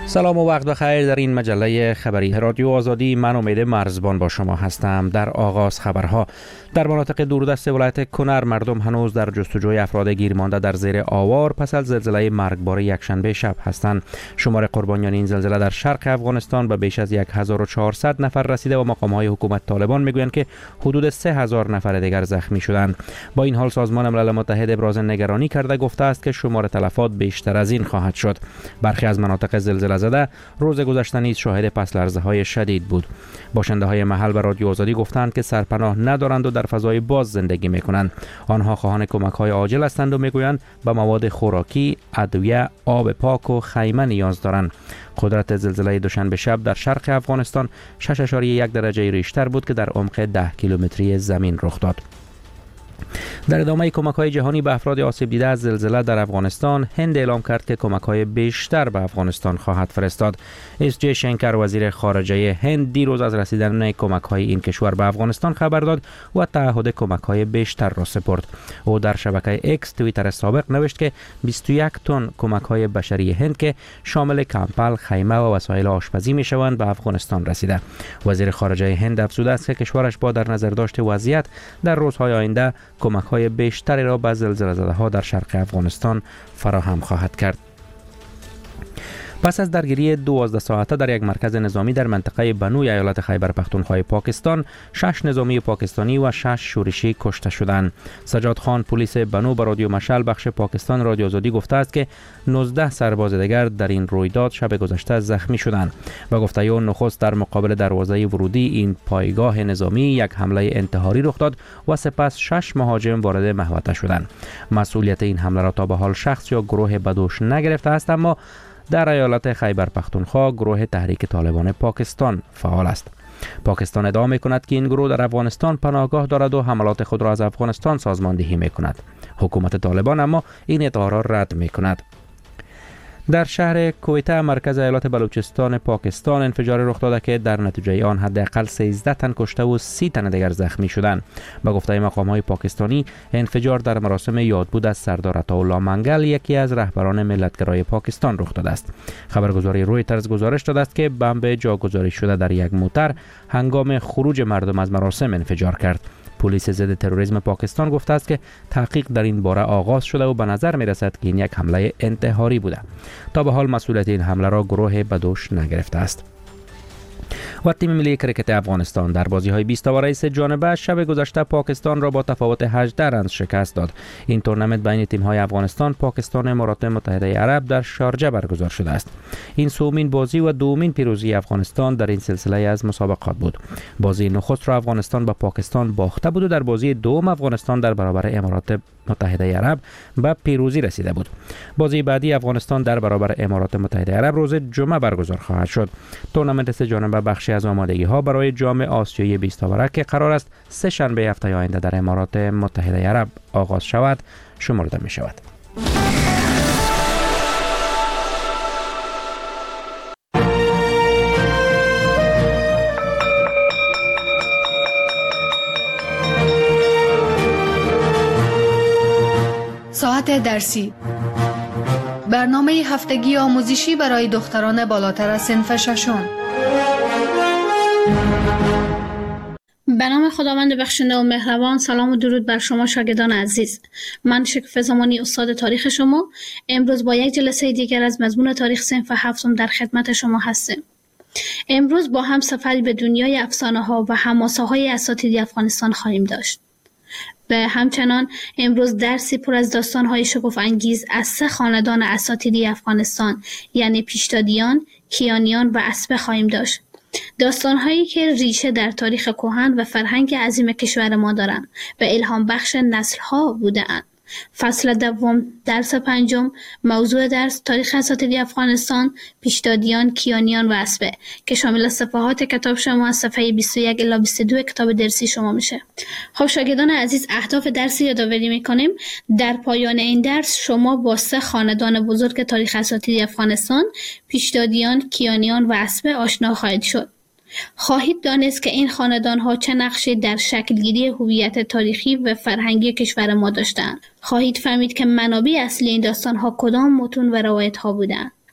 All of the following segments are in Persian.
سلام و وقت بخیر. در این مجله خبری رادیو آزادی من امید مرزبان با شما هستم. در آغاز خبرها: در مناطق دوردست ولایت کنر مردم هنوز در جستجوی افراد گیر مانده در زیر آوار پس از زلزله مرگبار یکشنبه شب هستند. شمار قربانیان این زلزله در شرق افغانستان به بیش از 1400 نفر رسیده و مقام‌های حکومت طالبان میگویند که حدود 3000 نفر دیگر زخمی شدند. با این حال سازمان ملل متحد ابراز نگرانی کرده گفته است که شمار تلفات بیشتر از این خواهد شد. برخی از مناطق زلزله زده روز گذشته نیز شاهد پس لرزه‌های شدید بود. باشنده‌های محل به رادیو آزادی گفتند که سرپناه ندارند و در فضای باز زندگی می‌کنند. آنها خواهان کمک‌های عاجل هستند و می‌گویند به مواد خوراکی، ادویه، آب پاک و خیمه نیاز دارند. قدرت زلزله دوشنبه شب در شرق افغانستان 6.1 درجه ریشتر بود که در عمق 10 کیلومتری زمین رخ داد. در ادامه کمک‌های جهانی به افراد آسیب دیده از زلزله در افغانستان، هند اعلام کرد که کمک‌های بیشتر به افغانستان خواهد فرستاد. اس جی شنکر وزیر خارجه هند دیروز از رسیدن کمک‌های این کشور به افغانستان خبر داد و تعهد کمک‌های بیشتر را سپرد. او در شبکه ایکس توییتر سابق نوشت که 21 تن کمک‌های بشری هند که شامل کمپل، خیمه و وسایل آشپزی می‌شوند به افغانستان رسیده. وزیر خارجه هند افزوده است که کشورش با در نظر داشت وضعیت در روزهای آینده کمک‌های بیشتری را به زلزله‌زده‌ها در شرق افغانستان فراهم خواهد کرد. پس از درگیری 12 ساعته در یک مرکز نظامی در منطقه بنو ایالت خیبر پختونخوا پاکستان، 6 نظامی پاکستانی و 6 شورشی کشته شدند. سجاد خان پلیس بنو به رادیو مشعل بخش پاکستان رادیو آزادی گفته است که 19 سرباز دیگر در این رویداد شب گذشته زخمی شدند. و گفته او نخست در مقابل دروازه ورودی این پایگاه نظامی یک حمله انتحاری رخ داد و سپس 6 مهاجم وارد محوطه شدند. مسئولیت این حمله را تا به حال شخص یا گروه بدوش نگرفته است، اما در ایالت خیبر پختونخوا گروه تحریک طالبان پاکستان فعال است. پاکستان ادعا می‌کند که این گروه در افغانستان پناهگاه دارد و حملات خود را از افغانستان سازماندهی می‌کند. حکومت طالبان اما این ادعا را رد می‌کند. در شهر کویته مرکز ایالت بلوچستان پاکستان انفجار رخ داده که در نتیجه آن حداقل 13 تن کشته و 30 تن دیگر زخمی شدند. به گفته مقام‌های پاکستانی، انفجار در مراسم یادبود از سردار عطاالله منگل، یکی از رهبران ملتگرای پاکستان رخ داده است. خبرگزاری رویترز گزارش داده است که بمب جاگذاری شده در یک موتر هنگام خروج مردم از مراسم انفجار کرد. پلیس ضد تروریسم پاکستان گفته است که تحقیق در این باره آغاز شده و به نظر می رسد که این یک حمله انتحاری بوده. تا به حال مسئولیت این حمله را گروه بدوش نگرفته است. و تیم ملی کرکت افغانستان در بازی‌های 20 اوره سه جانبه شب گذشته پاکستان را با تفاوت 18 رنز شکست داد. این تورنمنت بین تیم‌های افغانستان، پاکستان و امارات متحده عرب در شارجه برگزار شده است. این سومین بازی و دومین پیروزی افغانستان در این سلسله از مسابقات بود. بازی نخست را افغانستان با پاکستان باخته بود و در بازی دوم افغانستان در برابر امارات متحده عرب به پیروزی رسیده بود. بازی بعدی افغانستان در برابر امارات متحده عرب روز جمعه برگزار خواهد شد. تورنمنت سه جانبه بخشی از آمادگی‌ها برای جام آسیایی 20 اوره که قرار است سه شنبه هفته آینده در امارات متحده عرب آغاز شود شمرده می شود. ساعت درسی، برنامه هفتگی آموزشی برای دختران بالاتر از صنف ششم. به نام خداوند بخشنده و مهربان. سلام و درود بر شما شاگردان عزیز. من شکوفه زمانی استاد تاریخ شما امروز با یک جلسه دیگر از مضمون تاریخ صنف هفتم در خدمت شما هستیم. امروز با هم سفری به دنیای افسانه ها و حماسه های اساطیری افغانستان خواهیم داشت. به همچنان امروز درسی پر از داستان‌های شگفت‌انگیز از سه خاندان اساطیری افغانستان یعنی پیشدادیان، کیانیان و اسبه خواهیم داشت. داستان‌هایی که ریشه در تاریخ کهن و فرهنگ عظیم کشور ما دارند و الهام بخش نسل‌ها بوده‌اند. فصل دوم درس پنجم، موضوع درس تاریخ اساطیری افغانستان، پیشدادیان، کیانیان و اسبه که شامل صفحات کتاب شما از صفحه 21 الی 22 کتاب درسی شما میشه. خب شاگردان عزیز، اهداف درسی یادآوری میکنیم. در پایان این درس شما با سه خاندان بزرگ تاریخ اساطیری افغانستان، پیشدادیان، کیانیان و اسبه آشنا خواهید شد. خواهید دانست که این خاندان‌ها چه نقشی در شکلگیری هویت تاریخی و فرهنگی کشور ما داشتند. خواهید فهمید که منابع اصلی این داستان‌ها کدام متون و روایت‌ها بودند.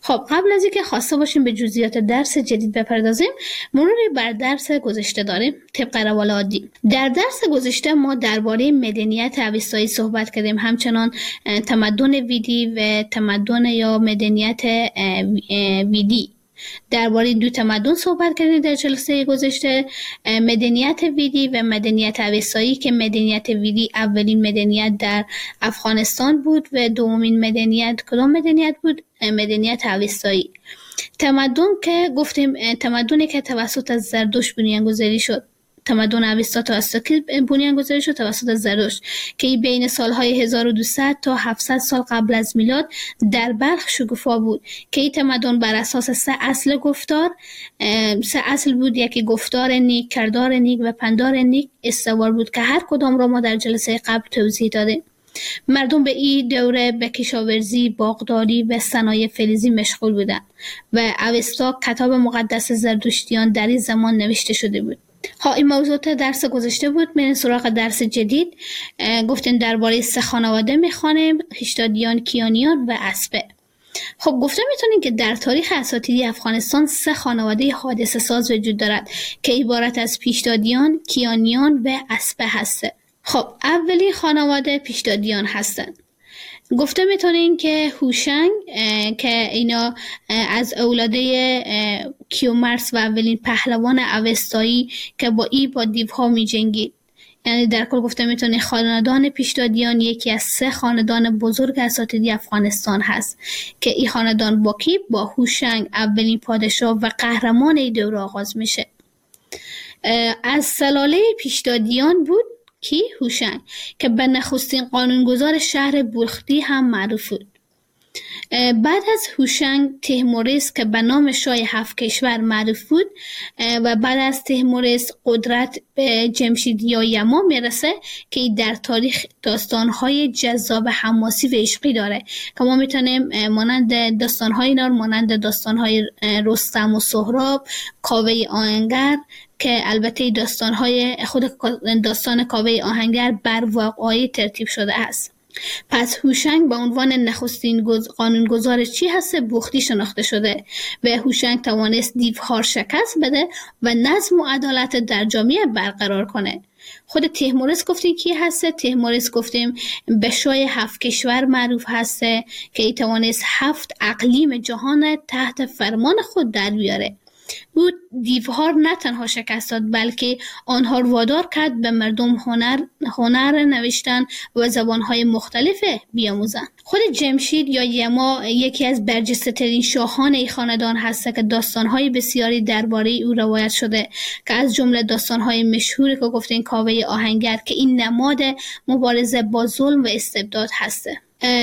خب قبل از اینکه خواسته باشیم به جزئیات درس جدید بپردازیم، مروری بر درس گذشته داریم طبق روال عادی. در درس گذشته ما درباره مدنیت اوستایی صحبت کردیم، همچنان تمدن ویدی و تمدن یا مدنیت ویدی. درباره دو تمدن صحبت کردیم در جلسه گذشته، مدنیت ویدی و مدنیت اوستایی، که مدنیت ویدی اولین مدنیت در افغانستان بود و دومین مدنیت کدام مدنیت بود؟ مدنیت اوستایی. تمدن که گفتیم تمدنی که توسط زردشت بنیانگذاری شد، تمدن اوستا توسط بنیانگذاری شد توسط زردشت، که بین سالهای 1200 تا 700 سال قبل از میلاد در بلخ شکوفا بود، که این تمدن بر اساس 3 اصل گفتار، 3 اصل بود، یکی گفتار نیک، کردار نیک و پندار نیک استوار بود که هر کدام را ما در جلسه قبل توضیح دادیم. مردم به این دوره به کشاورزی، باغداری و صنایع فلزی مشغول بودند و اوستا کتاب مقدس زردشتیان در این زمان نوشته شده بود. این موضوعات درس گذشته بود. میریم سراغ درس جدید. گفتیم درباره 3 خانواده میخوانیم: پیشدادیان، کیانیان و اسبه. خب گفته میتونیم که در تاریخ اساطیری افغانستان 3 خانواده حادثه ساز وجود دارد که عبارت از پیشدادیان، کیانیان و اسبه هسته. خب اولی خانواده پیشدادیان هستند. گفته میتونین که هوشنگ که اینا از اولاده کیومرث و اولین پهلوان اوستایی که با دیوها می جنگید، یعنی در کل گفته میتونین خاندان پیشدادیان یکی از 3 خاندان بزرگ اساطیری افغانستان هست که این خاندان با هوشنگ اولین پادشاه و قهرمان این دوره آغاز میشه. از سلاله پیشدادیان بود کی؟ هوشنگ، که به نخستین قانونگذار شهر بلخی هم معروف بود. بعد از هوشنگ تیموریس که به نام شاه 7 کشور معروف بود و بعد از تیموریس قدرت به جمشید یا یما میرسه که در تاریخ داستانهای جذاب حماسی و عشقی داره که ما میتونیم مانند داستانهای اینا مانند داستانهای رستم و سهراب، کاوه آهنگر، که البته داستان کاوه آهنگر بر واقعی ترتیب شده است. پس هوشنگ به عنوان نخستین قانونگذار چی هست؟ بلخی شناخته شده و هوشنگ توانست دیوها شکست بده و نظم و عدالت در جامعه برقرار کنه. خود تیموریس گفتیم کی هسته؟ تیموریس گفتیم به شاه 7 کشور معروف هسته که ای توانست 7 اقلیم جهان تحت فرمان خود در بیاره. او دیوها نه تنها شکست داد بلکه آنها رو وادار کرد به مردم هنر نوشتن و زبانهای مختلف بیاموزند. خود جمشید یا یما یکی از برجسته ترین شاهان این خاندان هست که داستانهای بسیاری درباره او روایت شده که از جمله داستانهای مشهوری که گفتیم کاوه آهنگر که این نماد مبارزه با ظلم و استبداد هسته.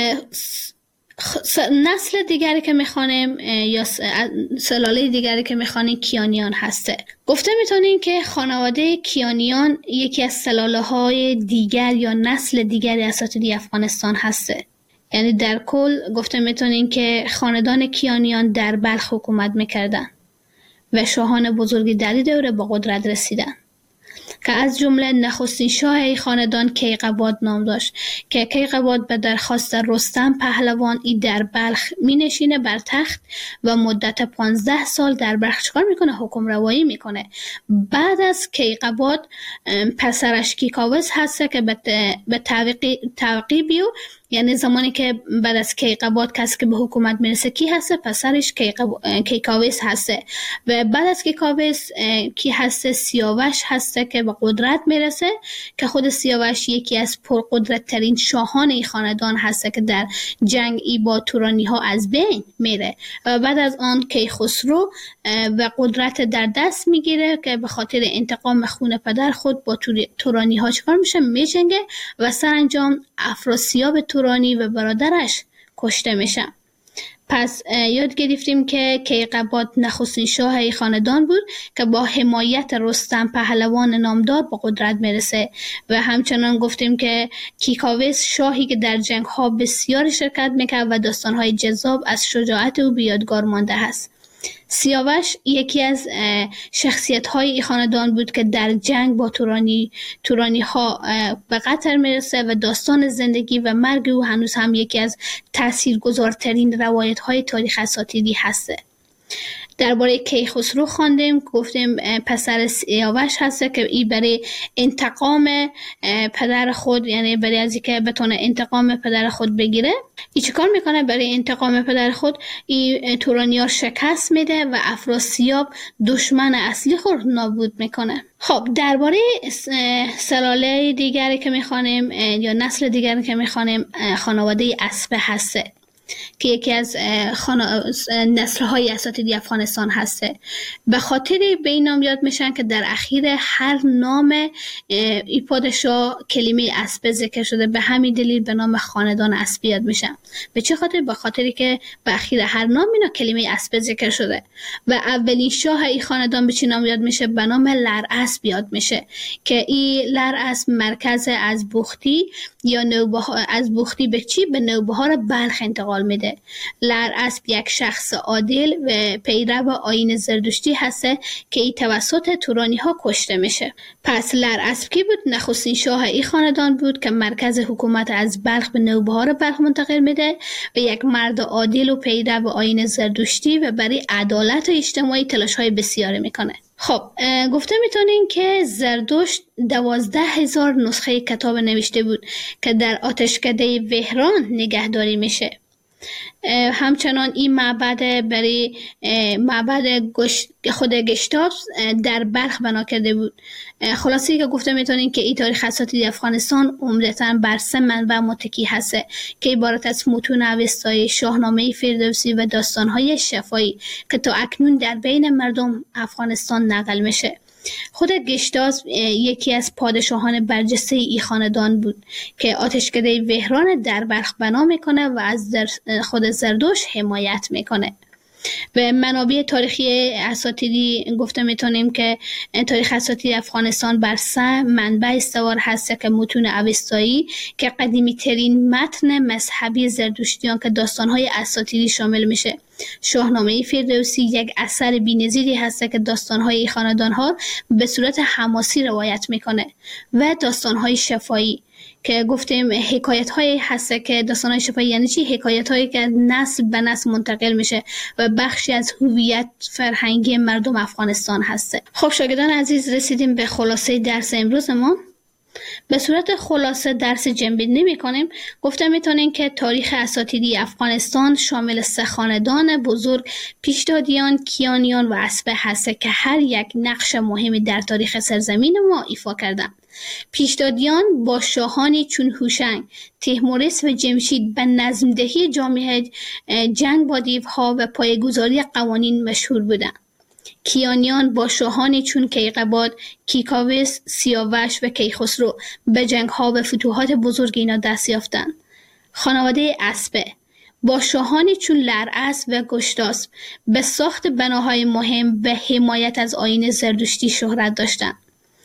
نسل دیگری که میخوانیم یا سلاله دیگری که میخوانیم کیانیان هسته. گفته میتونیم که خانواده کیانیان یکی از سلاله های دیگر یا نسل دیگری اساطیری افغانستان هسته. یعنی در کل گفته میتونیم که خاندان کیانیان در بلخ حکومت میکردن و شاهان بزرگی در دوره با قدرت رسیدن که از جمله نخستین شاه ای خاندان کیقباد نام داشت که کیقباد به درخواست رستم پهلوان ای در بلخ می نشینه بر تخت و مدت 15 سال در بلخ چکار میکنه؟ حکم روایی میکنه. بعد از کیقباد پسرش کیکاوس هسته که به تعقیبیو، یعنی زمانی که بعد از کیقباد کسی که به حکومت میرسه کی هسته؟ پسرش کیکاوس هسته و بعد از کیکاوس کی هسته؟ سیاوش هسته که به قدرت میرسه که خود سیاوش یکی از پرقدرت ترین شاهان این خاندان هسته که در جنگ ای با تورانی ها از بین میره و بعد از آن کیخسرو و قدرت در دست میگیره که به خاطر انتقام خون پدر خود با تورانی ها چکار میشه؟ میجنگه و سرانجام افراسیاب تورانی و برادرش کشته میشن. پس یاد گرفتیم که کیقباد نخستین شاه ای خاندان بود که با حمایت رستم پهلوان نامدار با قدرت میرسه و همچنان گفتیم که کیکاوس شاهی که در جنگ ها بسیار شرکت میکرد و داستان های جذاب از شجاعت او به یادگار مانده است. سیاوش یکی از شخصیت های این خاندان بود که در جنگ با تورانی ها به قطر میرسه و داستان زندگی و مرگ او هنوز هم یکی از تاثیرگذارترین روایت های تاریخ اساطیری هسته. درباره کیخسرو خواندیم، گفتیم پسر سیاوش هسته که ای برای انتقام پدر خود، یعنی برای از اینکه بتونه انتقام پدر خود بگیره، ای چیکار میکنه؟ برای انتقام پدر خود ای تورانی‌ها شکست میده و افراسیاب دشمن اصلی خود نابود میکنه. خب درباره سلاله دیگری که میخوانیم یا نسل دیگری که میخوانیم، خانواده اسبه هسته که یکی از نسل‌های اساطیری افغانستان هسته. به خاطر به این نام یاد میشن که در اخیر هر نام ای پادشاه کلمه اسب ذکر شده، به همین دلیل به نام خاندان اسبی یاد میشن. به چه خاطر؟ به خاطری که به اخیر هر نام اینا کلمه اسب ذکر شده. و اولین شاه ای خاندان به چه نام یاد میشه؟ به نام لراسب یاد میشه که این لراسب مرکز از بختی یا نوبهار، از بختی به چی؟ به نوبهار بلخ انتقال میده. لراسب یک شخص عادل و پیرو آیین زردشتی هسته که ای توسط تورانی ها کشته میشه. پس لراسب کی بود؟ نخستین شاه ای خاندان بود که مرکز حکومت از بلخ به نوبهار بلخ منتقل میده و یک مرد عادل و پیرو آیین زردشتی و برای عدالت اجتماعی تلاش های بسیاری میکنه. خب گفته میتونین که زردشت 12,000 نسخه کتاب نوشته بود که در آتشکده وهران نگهداری میشه. همچنان این معبد برای معبد خود گشتاس در بلخ بنا کرده بود. خلاصی که گفته میتونین که این تاریخ اساطیری افغانستان عمدتاً بر 3 منبع متکی هسته که عبارت از متون اوستایی، شاهنامه فردوسی و داستان‌های شفاهی که تا اکنون در بین مردم افغانستان نقل میشه. خود گشتاس یکی از پادشاهان برجسته ای خاندان بود که آتشکده وهران در بلخ بنا میکنه و از خود زردشت حمایت میکنه. به منابع تاریخی اساطیری گفته میتونیم که تاریخ اساطیری افغانستان بر 3 منبع استوار هست که متون اوستایی که قدیمی ترین متن مذهبی زردشتیان که داستانهای اساطیری شامل میشه، شاهنامه فردوسی یک اثر بی‌نظیری هست که داستانهای خاندانها به صورت حماسی روایت میکنه و داستانهای شفاهی که گفتیم حکایت هایی هست که داستانهای شفاهی یعنی چی؟ حکایت هایی که نسل به نسل منتقل میشه و بخشی از هویت فرهنگی مردم افغانستان هسته. خب شاگردان عزیز، رسیدیم به خلاصه درس امروز ما. به صورت خلاصه درس جنبی نمی کنیم. گفته میتونیم که تاریخ اساطیری افغانستان شامل 3 خاندان بزرگ پیشدادیان، کیانیان و اسبه هست که هر یک نقش مهمی در تاریخ سرزمین ما ایفا کردند. پیشدادیان با شاهانی چون هوشنگ، تیموریس و جمشید به نظم‌دهی جامعه جنگ با دیوها و پایه‌گذاری قوانین مشهور بودند. کیانیان با شاهانی چون کیقباد، کیکاوس، سیاوش و کیخسرو به جنگ‌ها و فتوحات بزرگ اینا دست یافتند. خانواده اسبه با شاهانی چون لراسب و گشتاسب به ساخت بناهای مهم و حمایت از آیین زردشتی شهرت داشتند.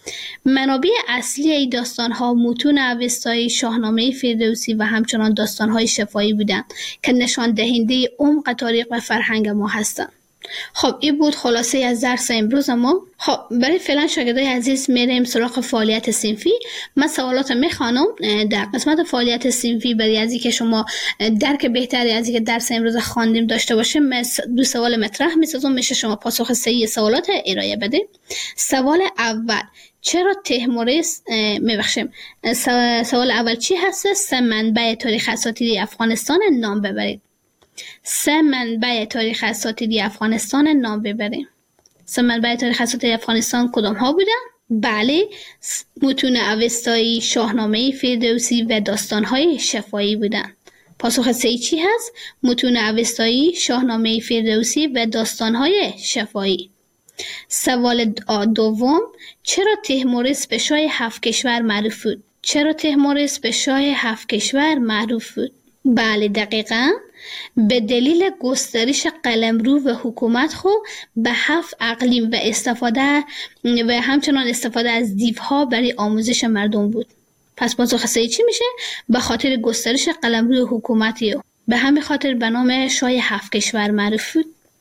منابع اصلی ای داستان‌ها متون اوستایی، شاهنامه فردوسی و همچنان داستان‌های شفاهی بودند که نشان دهنده عمق تاریخ و فرهنگ ما هستند. خب این بود خلاصه از درس امروز ما. خب برای فعلا شاگردای عزیز میریم سراغ فعالیت صنفی. من سوالات میخوانم در قسمت فعالیت صنفی برای از اینکه شما درک بهتری از اینکه درس امروز خواندیم داشته باشه، من 2 سوال مطرح میسازم، میشه شما پاسخ صحیح سوالات ارائه بده. سوال اول: چرا تیموریس سوال اول چی هست؟ 3 منبع تاریخ اساطیری افغانستان نام ببرید. 3 منبع تاریخ اساطیری افغانستان نام ببریم. 3 منبع تاریخ اساطیری افغانستان کدام ها بودن؟ بله، متون اوستایی، شاهنامه فردوسی و داستان‌های شفاهی بودن. پاسخ صحیح چی هست؟ متون اوستایی، شاهنامه فردوسی و داستان‌های شفاهی. سوال دوم: چرا تیموریس به شاه 7 کشور معروف بود؟ چرا تیموریس به شاه 7 کشور معروف بود؟ بله دقیقاً به دلیل گسترش قلمرو و حکومت خو به 7 اقلیم و همچنان استفاده از دیوها برای آموزش مردم بود. پس پاسخ صحیح چی میشه؟ به خاطر گسترش قلمرو و حکومتی به همین خاطر به نام شاه 7 کشور معروف بود.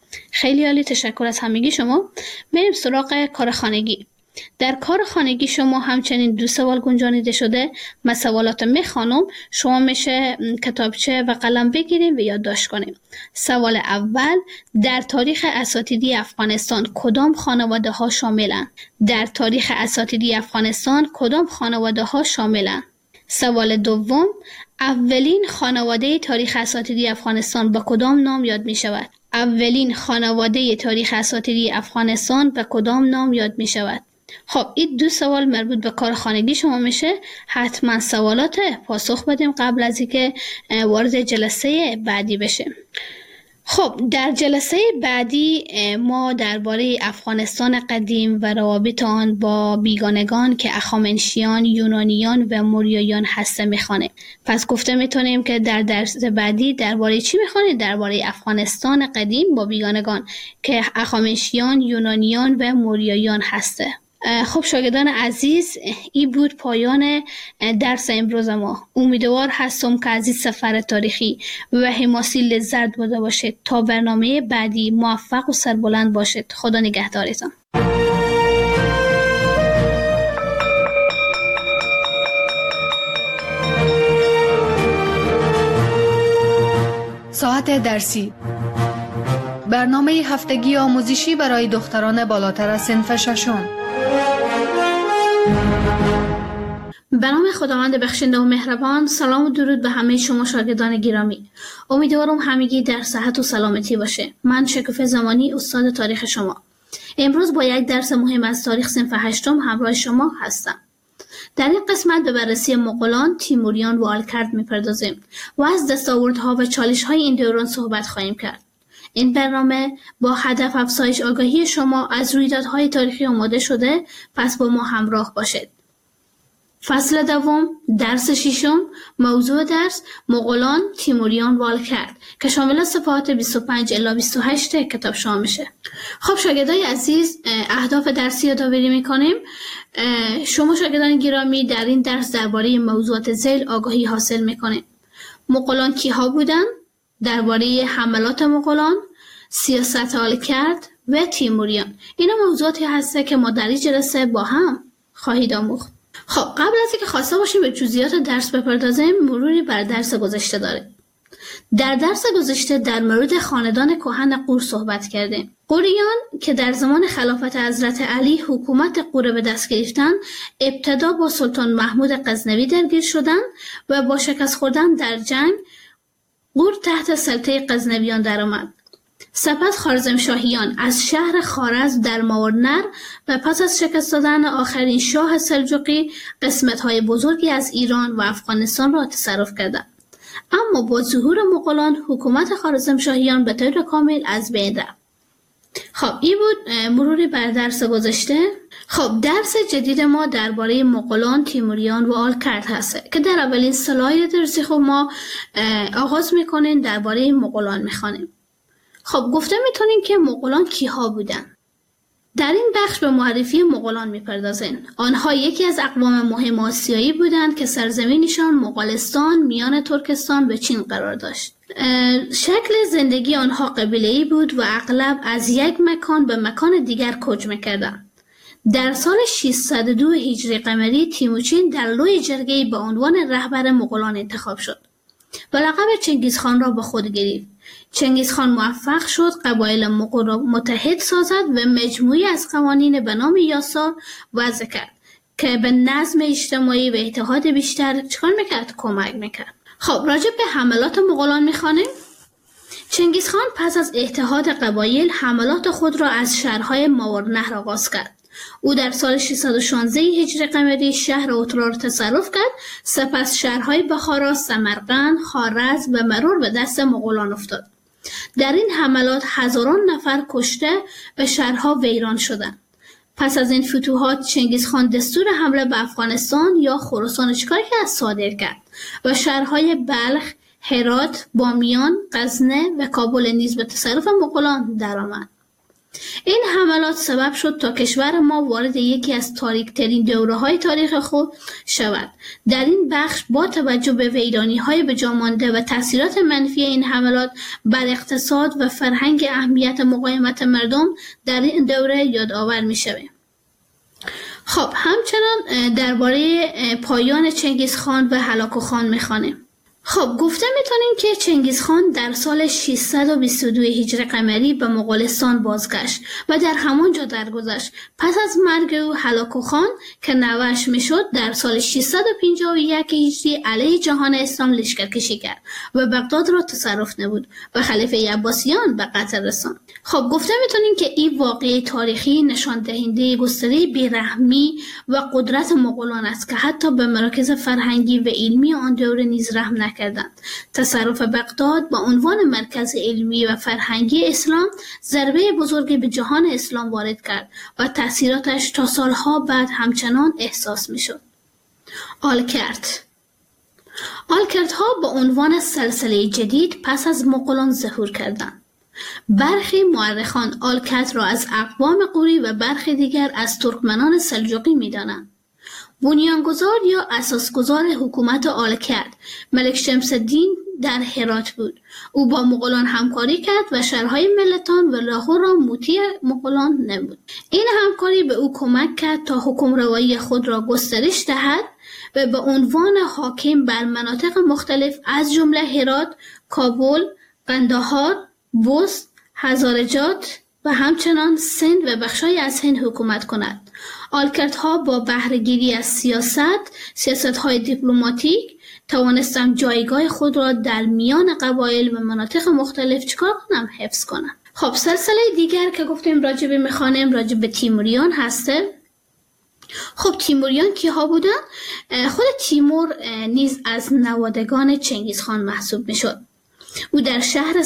خیلی عالی، تشکر از همگی شما. بریم سراغ کار خانگی. در کار خانگی شما همچنین 2 سوال گنجانیده شده. من سوالات میخوانم، شما میشه کتابچه و قلم بگیریم و یادداشت کنیم. سوال اول: در تاریخ اساتیدی افغانستان کدام خانواده ها شاملند؟ در تاریخ اساتیدی افغانستان کدام خانواده ها شاملند؟ سوال دوم: اولین خانواده تاریخ اساتیدی افغانستان به کدام نام یاد می شود؟ اولین خانواده تاریخ اساتیدی افغانستان به کدام نام یاد می شود؟ خب این 2 سوال مربوط به کار خانگی شما میشه. حتما سوالات پاسخ بدیم قبل از اینکه وارد جلسه بعدی بشیم. خب در جلسه بعدی ما درباره افغانستان قدیم و روابط آن با بیگانگان که اخامنشیان، یونانیان و موریاییان هسته میخوانیم. پس گفته میتونیم که در درس بعدی درباره چی میخوانید؟ درباره افغانستان قدیم با بیگانگان که اخامنشیان، یونانیان و موریاییان هسته. خب شاگردان عزیز، این بود پایان درس امروز ما. امیدوار هستم که از این سفر تاریخی و حماسی لذت برده باشید. تا برنامه بعدی موفق و سربلند باشید. خدا نگهدارتان. ساعت درسی، برنامه هفتگی آموزشی برای دختران بالاتر از صنف ششم. به نام خداوند بخشنده و مهربان. سلام و درود به همه شما شاگردان گرامی. امیدوارم همگی در صحت و سلامتی باشه. من شکوفه زمانی، استاد تاریخ شما. امروز با یک درس مهم از تاریخ صنف 8 همراه شما هستم. در این قسمت به بررسی مغولان، تیموریان و آلکرد میپردازیم و از دستاوردها و چالش‌های این دوران صحبت خواهیم کرد. این برنامه با هدف افزایش آگاهی شما از رویدادهای تاریخی آماده شده، پس با ما همراه باشید. فصل دوم، درس 6، موضوع درس مغولان، تیموریان و آلکرد که شامل صفحات 25 الی 28 کتاب شما میشه. خب شاگردای عزیز، اهداف درسی یادآوری میکنیم. شما شاگردان گرامی در این درس درباره موضوعات ذیل آگاهی حاصل میکنیم. مغولان کیها بودن؟ درباره حملات مغولان، سیاست آلکرد و تیموریان. اینا موضوعاتی هسته که ما در این جلسه با هم خواهید آموخت. خب قبل از اینکه خواسته باشیم به جزئیات درس بپردازیم، مروری بر درس گذشته داریم. در درس گذشته در مورد خاندان کهن غور صحبت کردیم. غوریان که در زمان خلافت حضرت علی حکومت غور به دست گرفتن، ابتدا با سلطان محمود غزنوی درگیر شدند و با شکست خوردن در جنگ غور تحت سلطه غزنویان درآمد. سپس خوارزمشاهیان از شهر خوارزم در ماورنر و پس از شکست دادن آخرین شاه سلجوقی قسمت‌های بزرگی از ایران و افغانستان را تصرف کردند. اما با ظهور مغولان حکومت خوارزمشاهیان به طور کامل از بین رفت. خب این بود مروری بر درس گذشته. خب درس جدید ما درباره مغولان، تیموریان و آلکرد هست که در اولین سلاید درسی خب ما آغاز میکنیم درباره مغولان میخوانیم. خب گفته میتونیم که مغولان کیها بودن. در این بخش به معرفی مغولان میپردازیم. آنها یکی از اقوام مهم آسیایی بودند که سرزمینشان مغولستان میان ترکستان و چین قرار داشت. شکل زندگی آنها قبیله‌ای بود و اغلب از یک مکان به مکان دیگر کوچ میکردند. در سال 602 هجری قمری تیموچین در لوی جرگه‌ای به عنوان رهبر مغولان انتخاب شد و لقب چنگیزخان را به خود گرفت. چنگیزخان موفق شد قبایل مغول را متحد سازد و مجموعی از قوانین به نام یاسا وضع کرد که به نظم اجتماعی و اتحاد بیشتر چکار میکرد؟ کمک میکرد. خب راجع به حملات مغولان میخوانیم. چنگیزخان پس از اتحاد قبایل حملات خود را از شهرهای ماورنهر آغاز کرد. او در سال 616 هجری قمری شهر اترار تصرف کرد. سپس شهرهای بخارا، سمرقند، خوارزم و مرور به دست مغولان افتاد. در این حملات هزاران نفر کشته و شهرها ویران شدند. پس از این فتوحات چنگیزخان دستور حمله به افغانستان یا خراسان چیکار کرد؟ صادر کرد و شهرهای بلخ، هرات، بامیان، غزنه و کابل نیز به تصرف مغولان درآمد. این حملات سبب شد تا کشور ما وارد یکی از تاریک‌ترین دوره‌های تاریخ خود شود. در این بخش با توجه به ویرانی‌های به جا مانده و تأثیرات منفی این حملات بر اقتصاد و فرهنگ اهمیت مقاومت مردم در این دوره یادآور می‌شود. خب همچنان درباره پایان چنگیزخان و هلاکوخان می‌خوانیم. خب گفته میتونیم که چنگیزخان در سال 622 هجری قمری به مغولستان بازگشت و در همانجا درگذشت. پس از مرگ او هلاکوخان که نوه‌اش میشد در سال 651 هجری علیه جهان اسلام لشکرکشی کرد و بغداد را تصرف نمود و خلیفه عباسیان به قتل رساند. خب گفته میتونیم که این واقعه تاریخی نشان دهنده گستره بیرحمی و قدرت مغولان است که حتی به مراکز فرهنگی و علمی آن دوره نیز رحم نکردند. تصرف بغداد با عنوان مرکز علمی و فرهنگی اسلام ضربه بزرگی به جهان اسلام وارد کرد و تأثیراتش تا سالها بعد همچنان احساس میشد. آلکردها با عنوان سلسله جدید پس از مغولان ظهور کردند. برخی مورخان آلکرد را از اقوام غوری و برخی دیگر از ترکمنان سلجوقی می‌دانند. بنیانگذار یا اساسگذار حکومت آلکرد ملک شمس الدین در هرات بود. او با مغولان همکاری کرد و شهرهای ملتان و لاهور را مطیع مغولان نمود. این همکاری به او کمک کرد تا حکمروایی خود را گسترش دهد و به عنوان حاکم بر مناطق مختلف از جمله هرات، کابل، قندهار، بست، هزارجات و همچنان سند و بخشای از هند حکومت کند. آلکردها با بهره‌گیری از سیاست‌های دیپلماتیک توانستند جایگاه خود را در میان قبایل و مناطق مختلف حفظ کنند. خب سلسله دیگر که گفتیم راجع به تیموریان هسته. خب تیموریان کیها بودن؟ خود تیمور نیز از نوادگان چنگیزخان محسوب میشد. او در شهر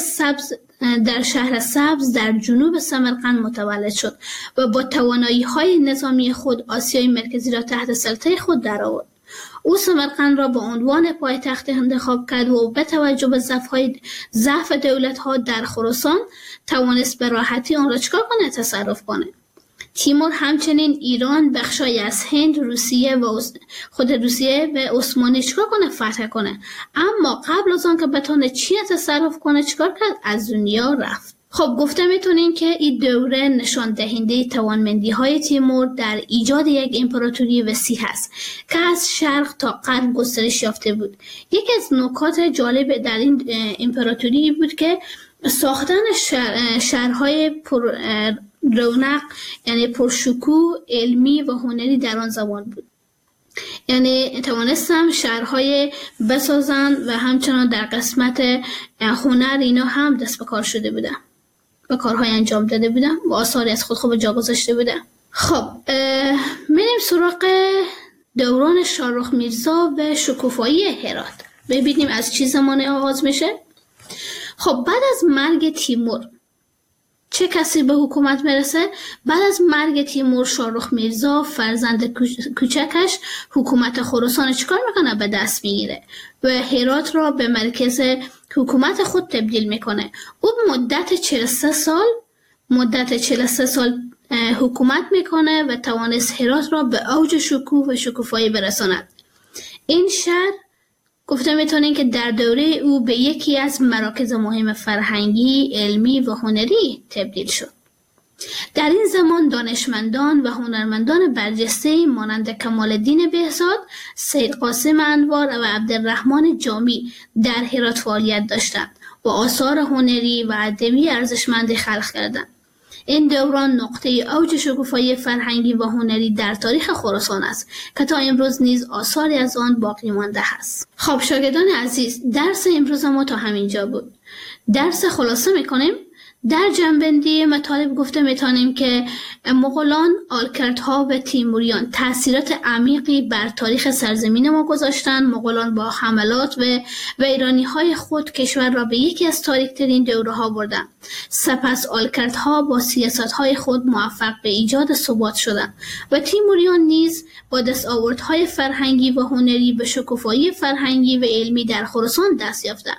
سبز در جنوب سمرقند متولد شد و با توانایی‌های نظامی خود آسیای مرکزی را تحت سلطه خود درآورد. او سمرقند را به عنوان پایتخت انتخاب کرد و به توجه به ضعف دولت‌ها در خراسان توانست به راحتی آن را تصرف کنه. تیمور همچنین ایران، بخشای از هند، روسیه و عثمانی فتح کنه. اما قبل از آن که بتونه چین تصرف کنه کرد؟ از دنیا رفت. خب گفته میتونین که این دوره نشان دهنده توانمندی‌های تیمور در ایجاد یک امپراتوری وسیع است که از شرق تا غرب گسترش یافته بود. یکی از نکات جالب در این امپراتوری بود که ساختن شهرهای پر رونق یعنی پرشکوه علمی و هنری در آن زمان بود. یعنی توانستم شهرهای بسازن و همچنان در قسمت هنر اینا هم دست به کار شده بودن و کارهای انجام داده بودن و آثاری از خود به جا گذاشته بودن. خب میریم سراغ دوران شاهرخ میرزا و شکوفایی هرات. ببینیم از چه زمانی آغاز میشه. خب بعد از مرگ تیمور چه کسی به حکومت میرسه؟ بعد از مرگ تیمور شاهرخ میرزا فرزند کوچکش حکومت خراسان چیکار میکنه؟ به دست میگیره و هرات را به مرکز حکومت خود تبدیل میکنه. او مدت 43 سال حکومت میکنه و توانست هرات را به اوج شکوه و شکوفایی برساند. این شهر گفته میتونین که در دوره او به یکی از مراکز مهم فرهنگی، علمی و هنری تبدیل شد. در این زمان دانشمندان و هنرمندان برجسته مانند کمال الدین بهزاد، سید قاسم انوار و عبدالرحمن جامی در هرات فعالیت داشتند و آثار هنری و ادبی ارزشمندی خلق کردند. این دوران نقطه اوج شکوفایی فرهنگی و هنری در تاریخ خراسان است که تا امروز نیز آثاری از آن باقی مانده است. خب شاگردان عزیز، درس امروز ما تا همینجا بود. درس خلاصه میکنیم. در جنبندی مطالب گفته میتونیم که مغولان، آلکردها و تیموریان تأثیرات عمیقی بر تاریخ سرزمین ما گذاشتند. مغولان با حملات و ویرانی‌های خود کشور را به یکی از تاریک‌ترین دوره‌ها بردند. سپس آلکردها با سیاست‌های خود موفق به ایجاد ثبات شدند و تیموریان نیز با دستاوردهای فرهنگی و هنری به شکوفایی فرهنگی و علمی در خراسان دست یافتند.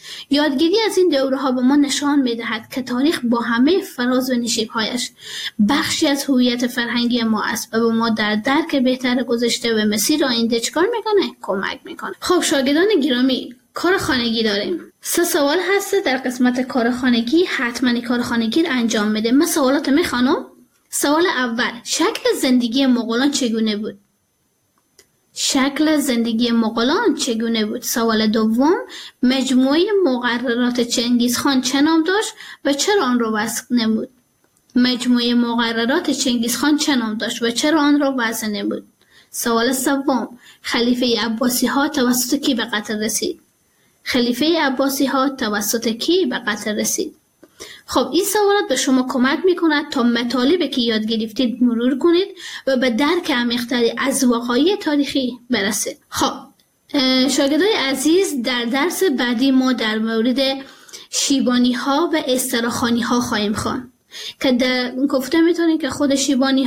یادگیری از این دوره‌ها به ما نشان می‌دهد که تاریخ با همه فراز و نشیب‌هایش بخشی از هویت فرهنگی ما است و به ما در درک بهتر گذشته و مسیر آینده چکار میکنه؟ کمک میکنه. خب شاگردان گرامی، کار خانگی داریم. 3 سوال هست در قسمت کار خانگی. حتما کار خانگی رو انجام میده. من سوالات میخوانم. سوال اول، شکل زندگی مغولان چگونه بود؟ شکل زندگی مغولان چگونه بود؟ سوال دوم، مجموعه مقررات چنگیزخان چه نام داشت و چرا آن را وضع نمود؟ مجموعه مقررات چنگیزخان چه نام داشت و چرا آن را وضع نمود؟ سوال سوم، خلیفه عباسی ها توسط کی به قتل رسید؟ خلیفه عباسی ها توسط کی به قتل رسید؟ خب این سوالات به شما کمک میکند تا مطالبی که یاد گرفتید مرور کنید و به درک عمیق‌تری از وقایع تاریخی برسید. خب شاگردای عزیز، در درس بعدی ما در مورد شیبانی ها و استراخانی ها خواهیم خواند که در گفته میتونید که خود شیبانی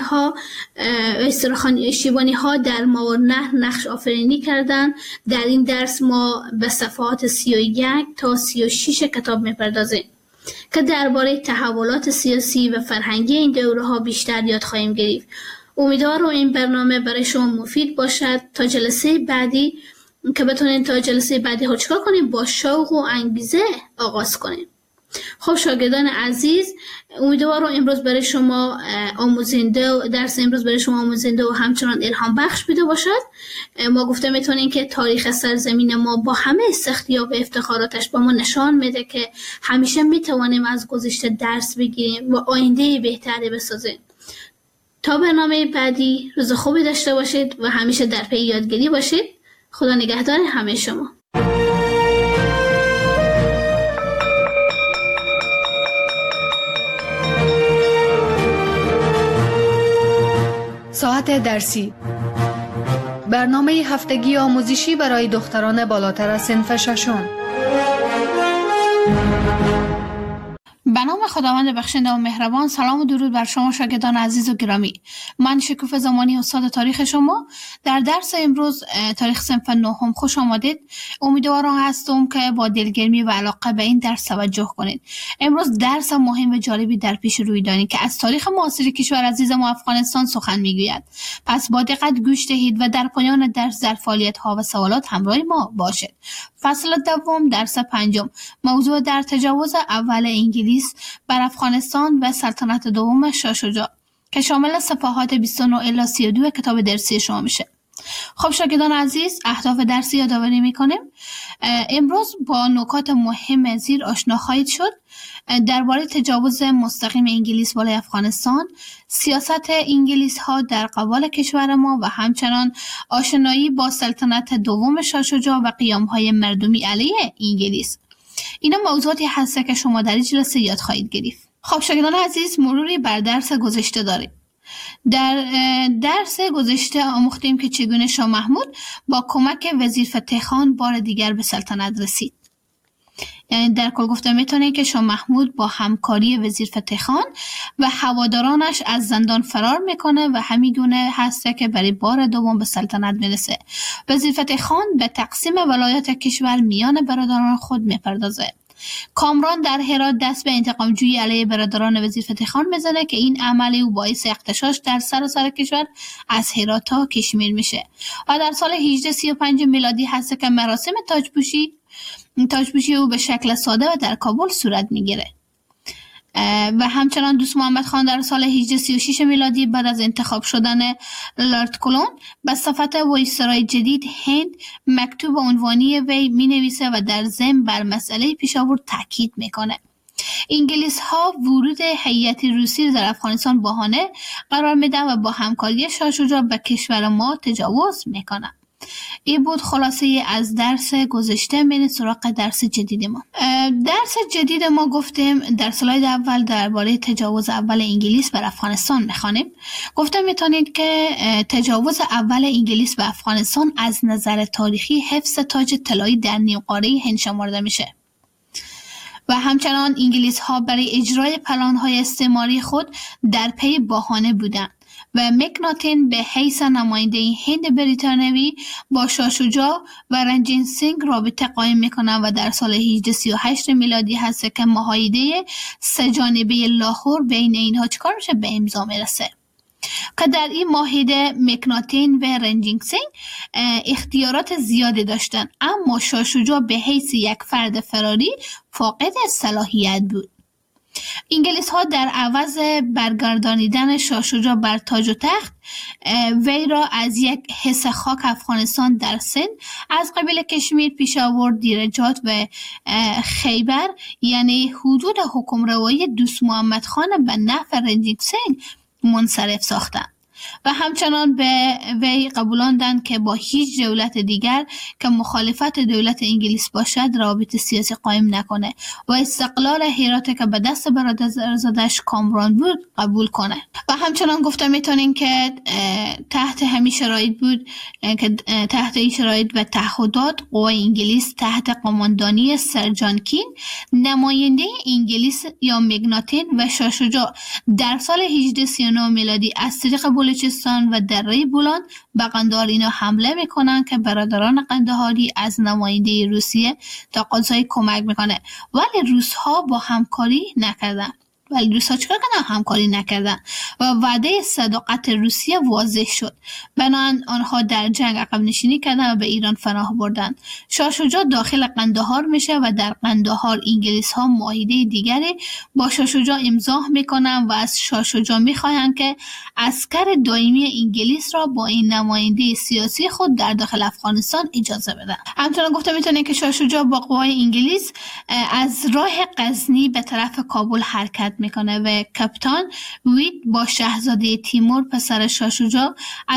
ها در ماورالنهر نقش آفرینی کردن. در این درس ما به صفحات 31 تا 36 کتاب میپردازیم که درباره تحولات سیاسی و فرهنگی این دوره‌ها بیشتر یاد خواهیم گرفت. امیدوارم این برنامه برای شما مفید باشد. تا جلسه بعدی که بتونید تا جلسه بعدی ها چکار کنیم؟ با شوق و انگیزه آغاز کنیم. خب شاگردان عزیز، امیدوارم امروز برای شما درس امروز برای شما آموزنده و همچنان الهام بخش بوده باشد. ما گفته میتونیم که تاریخ سرزمین ما با همه سختی‌ها و افتخاراتش با ما نشان میده که همیشه میتوانیم از گذشته درس بگیریم و آینده بهتری بسازیم. تا برنامه بعدی، روز خوبی داشته باشید و همیشه در پی یادگیری باشید. خدا نگهدار همه شما. ساعت درسی، برنامه هفتگی آموزشی برای دختران بالاتر از صنف ششم. به نام خداوند بخشنده و مهربان، سلام و درود بر شما شاگردان عزیز و گرامی. من شکوفه زمانی، استاد تاریخ شما. در درس امروز تاریخ صنف نهم خوش آمدید. امیدوارم هستم که با دلگرمی و علاقه به این درس توجه کنید. امروز درس مهم و جالبی در پیش روی داریم که از تاریخ معاصر کشور عزیز ما افغانستان سخن میگوید. پس با دقت گوش دهید و در پایان درس در فعالیت‌ها و سوالات همراه ما باشید. فصل دوم، درس پنجم، موضوع در تجاوز اول انگلیس بر افغانستان و سلطنت دوم شاه شجاع که شامل صفحات 29 الی 32 کتاب درسی شما میشه. خب شاگردان عزیز، اهداف درسی یادآوری میکنیم. امروز با نکات مهم زیر آشنا خواهید شد. درباره تجاوز مستقیم انگلیس بالای افغانستان، سیاست انگلیس ها در قبال کشور ما و همچنان آشنایی با سلطنت دوم شاه شجاع و قیام های مردمی علیه انگلیس. اینا موضوعاتی هست که شما در این جلسه یاد خواهید گرفت. خب شاگردان عزیز، مروری بر درس گذشته داریم. در درس گذشته آموختیم که چگونه شاه محمود با کمک وزیر فتح خان بار دیگر به سلطنت رسید. یعنی در کل گفته میتونه که شاه محمود با همکاری وزیر فتح خان و هوادارانش از زندان فرار میکنه و همیگونه هسته که برای بار دوم به سلطنت میرسه. وزیر فتح خان به تقسیم ولایت کشور میان برادران خود میپردازه. کامران در هرات دست به انتقام جویی علیه برادران وزیر فتح خان میزنه که این عملی او باعث اغتشاش در سراسر کشور از هرات تا کشمیر میشه و در سال 1835 میلادی هست که مراسم تاجپوشی او به شکل ساده و در کابل صورت میگیره. و همچنان دوست محمد خان در سال 1836 میلادی بعد از انتخاب شدن لارد کلون به صفت وایسرای جدید هند مکتوب عنوانی وی می نویسه و در ضمن بر مسئله پیشاورد تاکید میکنه. انگلیس ها ورود هیئت روسی در افغانستان بهانه قرار میدن و با همکاری شاه شجاع به کشور ما تجاوز میکنن. این بود خلاصه از درس گذشته. میریم سراغ درس جدید ما. درس جدید ما گفتیم در سلاید اول درباره تجاوز اول انگلیس بر افغانستان میخوانیم. گفتم میتونید که تجاوز اول انگلیس به افغانستان از نظر تاریخی حفظ تاج طلایی در نیمقاره هند شمرده میشه و همچنان انگلیس ها برای اجرای پلان های استعماری خود در پی بهانه بودند و مکناتین به حیث نماینده هند بریتانیایی با شاه شجاع و رنجیت سینگ رابطه قائم میکنه و در سال 1838 میلادی هست که معاهده سه جانبه لاهور بین اینها چیکار میشه؟ به امضا میرسه که در این معاهده مکناتین و رنجیت سینگ اختیارات زیادی داشتن، اما شاه شجاع به حیث یک فرد فراری فاقد صلاحیت بود. انگلیس ها در عوض برگردانیدن شاه شجاع بر تاج و تخت وی را از یک حصه خاک افغانستان در سند از قبیل کشمیر، پیشاور، دیرجات و خیبر یعنی حدود حکمروایی دوست محمد خان به نفع رنجیت سینگ منصرف ساختند و همچنان به وی قبولاندند که با هیچ دولت دیگر که مخالفت دولت انگلیس باشد رابطه سیاسی قائم نکنه و استقلال هرات که به دست برادرزادش کامران بود قبول کنه. و همچنان گفته میتونیم که تحت همین شرایط بود که تحت این شرایط و تعهدات قوای انگلیس تحت قماندانی سر جان کین نماینده انگلیس یا مکناتین و شاه شجاع در سال 1839 میلادی از طریق بلوچستان و دره بولان به قندهار اینا حمله میکنن که برادران قندهاری از نماینده روسیه تقاضای کمک میکنه، ولی روس ها با همکاری نکردن. چیکار کردن؟ همکاری نکردن و وعده صداقت روسیه واضح شد. بنابراین آنها در جنگ عقب نشینی کردن و به ایران پناه بردند. شاه شجاع داخل قندهار میشه و در قندهار انگلیس ها معاهده دیگری با شاه شجاع امضا میکنن و از شاه شجاع میخواهند که عسکر دائمی انگلیس را با این نماینده سیاسی خود در داخل افغانستان اجازه بدن. همچنان گفته میتونه که شاه شجاع با قوای انگلیس از راه غزنی به طرف کابل حرکت میکنه و کاپیتان وید با شاهزاده تیمور پسر شاه شجاع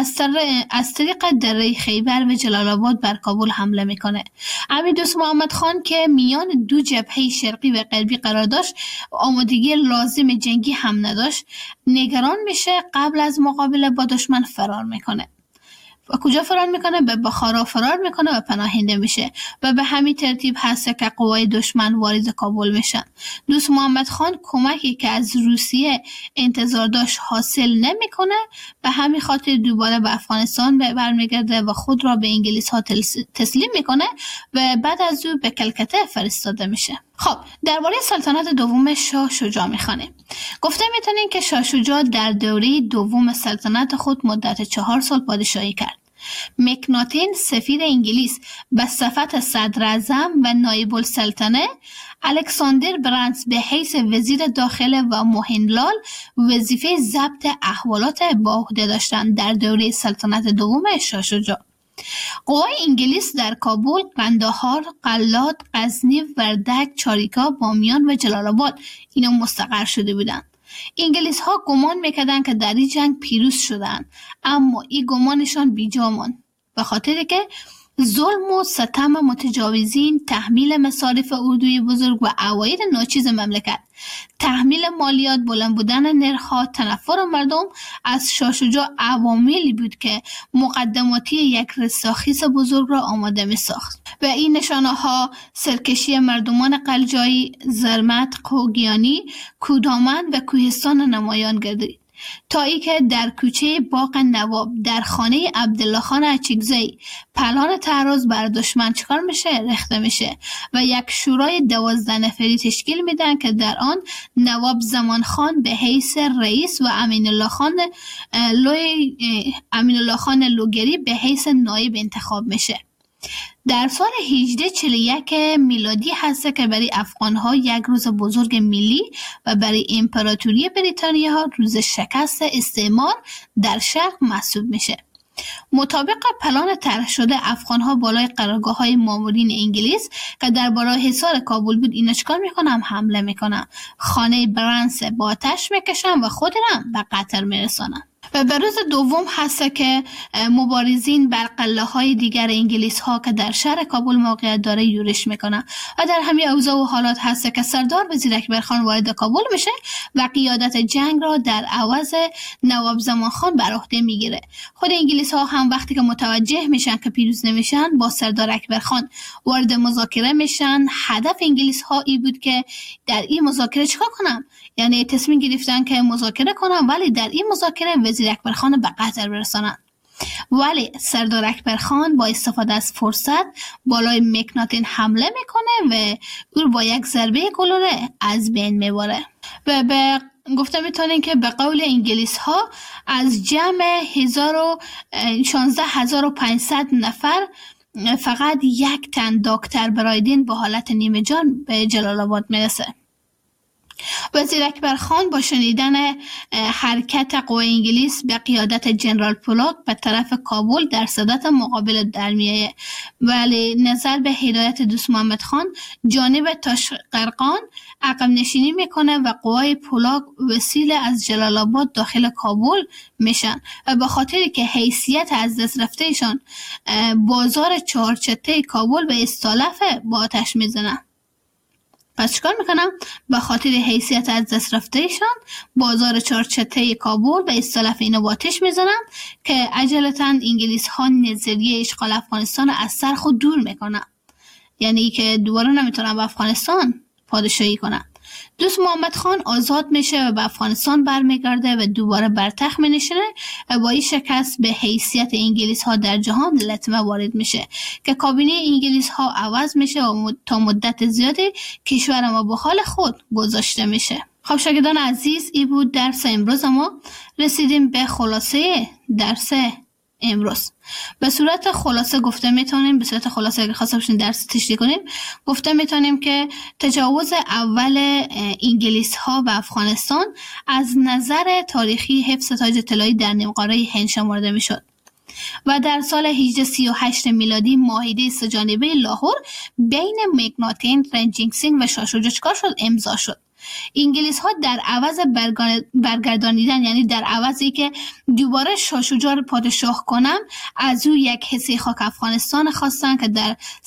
از طریق دره خیبر و جلال آباد بر کابل حمله میکنه. امیر دوست محمد خان که میان دو جبهه شرقی و غربی قرار داشت، آمادگی لازم جنگی هم نداشت، نگران میشه، قبل از مقابله با دشمن فرار میکنه. و کجا فرار میکنه؟ به بخارا فرار میکنه و پناهنده میشه و به همین ترتیب هست که قوای دشمن وارد کابل میشن. دوست محمد خان کمکی که از روسیه انتظار داشت حاصل نمیکنه، به همین خاطر دوباره به افغانستان برمیگرده و خود را به انگلیس ها تسلیم میکنه و بعد از او به کلکته فرستاده میشه. خب درباره سلطنت دوم شاه شجاع میخوانیم. گفته میتونیم که شاه شجاع در دوره دوم سلطنت خود مدت 4 سال پادشاهی کرد. مکناتین سفیر انگلیس به صفت صدر اعظم و نایب السلطنه، الکساندر برانس به حیث وزیر داخله و موهنلال وظیفه ضبط احوالات به عهده داشتند در دوره سلطنت دوم شاه شجاع. قوای انگلیس در کابل، قندهار، قلات، غزنی، وردک، چاریکا، بامیان و جلال آباد اینا مستقر شده بودند. انگلیس ها گمان میکردند که در این جنگ پیروز شدند، اما این گمانشان بیجا ماند، به خاطر که ظلم و ستم متجاوزین، تحمیل مصارف اردوی بزرگ و عواید ناچیز مملکت، تحمیل مالیات، بلند بودن نرخ‌ها، تنفر مردم از شاه شجاع عواملی بود که مقدماتی یک رستاخیز بزرگ را آماده می ساخت و این نشانه ها سرکشی مردمان قلجایی، زرمت، خوگیانی، کودامن و کوهستان نمایان گردید تا ای که در کوچه باغ نواب در خانه عبدالله خان اچکزی پلان تعرض بر دشمن چکار میشه؟ رخته میشه و یک شورای 12 نفری تشکیل میدن که در آن نواب زمان خان به حیث رئیس و امین الله خان لوگری به حیث نایب انتخاب میشه. در سال 1841 میلادی هست که برای افغان‌ها یک روز بزرگ ملی و برای امپراتوری بریتانیا روز شکست استعمار در شرق محسوب میشه. مطابق پلان طرح شده افغان‌ها بالای قرارگاه‌های مامورین انگلیس که در بالای حصار کابل بود اینا چیکار میکنن؟ حمله میکنن، خانه برانس با آتش میکشن و خود را به قتل میرسانن. و به روز دوم هست که مبارزین بر قلعه‌های دیگر انگلیس ها که در شهر کابل موقعیت داره یورش میکنن و در همین اوضاع و حالات هست که سردار وزیر اکبر خان وارد کابل میشه و قیادت جنگ را در عوض نواب زمان خان بر عهده میگیره. خود انگلیس ها هم وقتی که متوجه میشن که پیروز نمیشن با سردار اکبر خان وارد مذاکره میشن. هدف انگلیس ها این بود که در این مذاکره چیکار کنن؟ یعنی تصمیم گرفتن که مذاکره کنن، ولی در این مذاکره وزیر وزیر اکبرخان به قطر برسانند. ولی سردار اکبرخان با استفاده از فرصت بالای مکناتین حمله میکنه و او با یک ضربه گلوله از بین میبره. و به گفته میتونین که به قول انگلیس ها از جمع 16500 نفر فقط یک تن دکتر برایدین با حالت نیمه جان به جلال آباد میرسه. وزیر اکبرخان با شنیدن حرکت قوای انگلیس به قیادت جنرال پولاک به طرف کابل در صدت مقابل در میایه، ولی نظر به هدایت دوست محمد خان جانب تاشقرقان عقب نشینی میکنه و قوای پولاک وسیله از جلال آباد داخل کابل میشن و به خاطر که حیثیت از دست رفتهشان بازار چهارچته کابل به استالف با آتش میزنن. پس چیکار میکنم؟ به خاطر حیثیت از دست رفتهشان بازار چهارچته کابل به استالف اینو با آتش میزنن که عجلتاً انگلیس ها نظریه اشغال افغانستان از سر خود دور میکنن، یعنی که دوباره نمیتونن به افغانستان پادشاهی کنن. دوست محمد خان آزاد میشه و به افغانستان برمیگرده و دوباره بر تخت مینشینه و با این شکست به حیثیت انگلیس ها در جهان لطمه وارد میشه که کابینه انگلیس ها عوض میشه و تا مدت زیادی کشور ما به حال خود گذاشته میشه. خب شاگردان عزیز، این بود درس امروز ما. رسیدیم به خلاصه درس امروز. به صورت خلاصه گفته میتونیم، به صورت خلاصه اگر خواسته باشین درس تشریح کنیم، گفته میتونیم که تجاوز اول انگلیس ها به افغانستان از نظر تاریخی حفظ تاج طلایی در نیمقاره هند شمرده میشد و در سال 1838 میلادی معاهده سه‌جانبه لاهور بین مکناتین، رنجینگ سینگ و شاه شجاع چیکار شد؟ امضا شد. انگلیس ها در عوض برگردانیدن، یعنی در عوضی که دوباره شاه شجاع رو پادشاه کنم، از او یک حصه خاک افغانستان خواستن که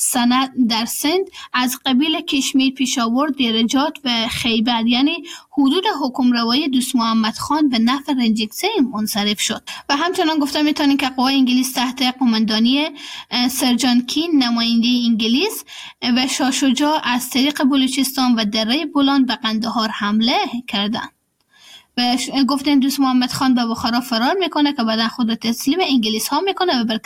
در سند از قبیل کشمیر، پیشاور، دیرجات و خیبر، یعنی حدود حکمروایی دوست محمد خان به نفع رنجینگ سینگ منصرف شد. و همچنان گفته میتونیم که قوای انگلیس تحت قماندانی سر جان کین، نماینده انگلیس، و شاه شجاع از طریق بلوچستان و دره بولان به قندهار حمله کردند. و گفتن دوست محمد خان به بخارا فرار میکنه که بعدا خود تسلیم انگلیس ها میکنه و بر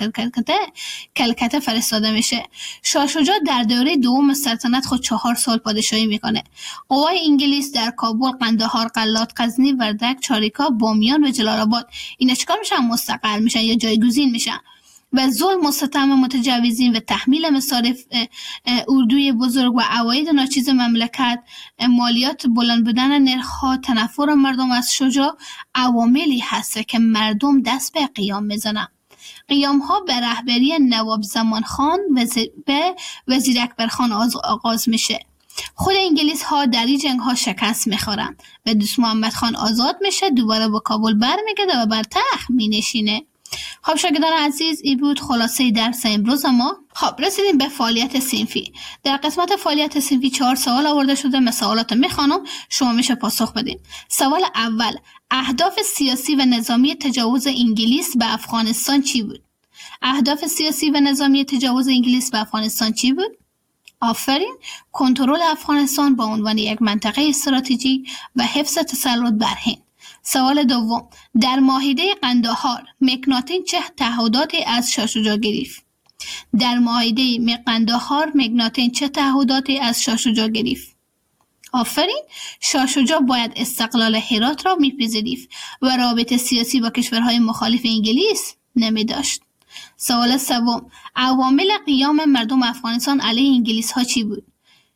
کلکته فرستاده میشه. شاه شجاع در دوره دوم سلطنت خود 4 سال پادشاهی میکنه. قوای انگلیس در کابل، قندهار، قلات، غزنی، وردک، چاریکا، بامیان و جلال آباد اینا چیکار میشن؟ مستقر میشن یا جایگزین میشن و ظلم و ستم متجاوزین و تحمیل مصارف اردوی بزرگ و عواید ناچیز مملکت، مالیات بلند بودن نرخ‌ها، تنفر مردم از شجاع عواملی هست که مردم دست به قیام میزنن. قیام ها به رهبری نواب زمان خان به وزیر اکبرخان آغاز میشه. خود انگلیس ها در این جنگ ها شکست میخورن و دوست محمد خان آزاد میشه، دوباره به کابل برمیگرده و بر تخت مینشینه. خب شاگردان عزیز، این بود خلاصه درس امروز ما. خب رسیدیم به فعالیت صنفی. در قسمت فعالیت صنفی 4 سوال آورده شده. من سوالات میخوانم، شما میشه پاسخ بدین. سوال اول: اهداف سیاسی و نظامی تجاوز انگلیس به افغانستان چی بود؟ اهداف سیاسی و نظامی تجاوز انگلیس به افغانستان چی بود؟ آفرین، کنترل افغانستان با عنوان یک منطقه استراتژیک و حفظ تسلط بر هند. سوال دوم: در معاهده قندهار مکناتین چه تعهداتی از شاه شجاع گرفت؟ در معاهده قندهار مکناتین چه تعهداتی از شاه شجاع گرفت؟ آفرین، شاه شجاع باید استقلال هرات را میپذیرفت و رابطه سیاسی با کشورهای مخالف انگلیس نمی داشت. سوال سوم: عوامل قیام مردم افغانستان علیه انگلیس ها چی بود؟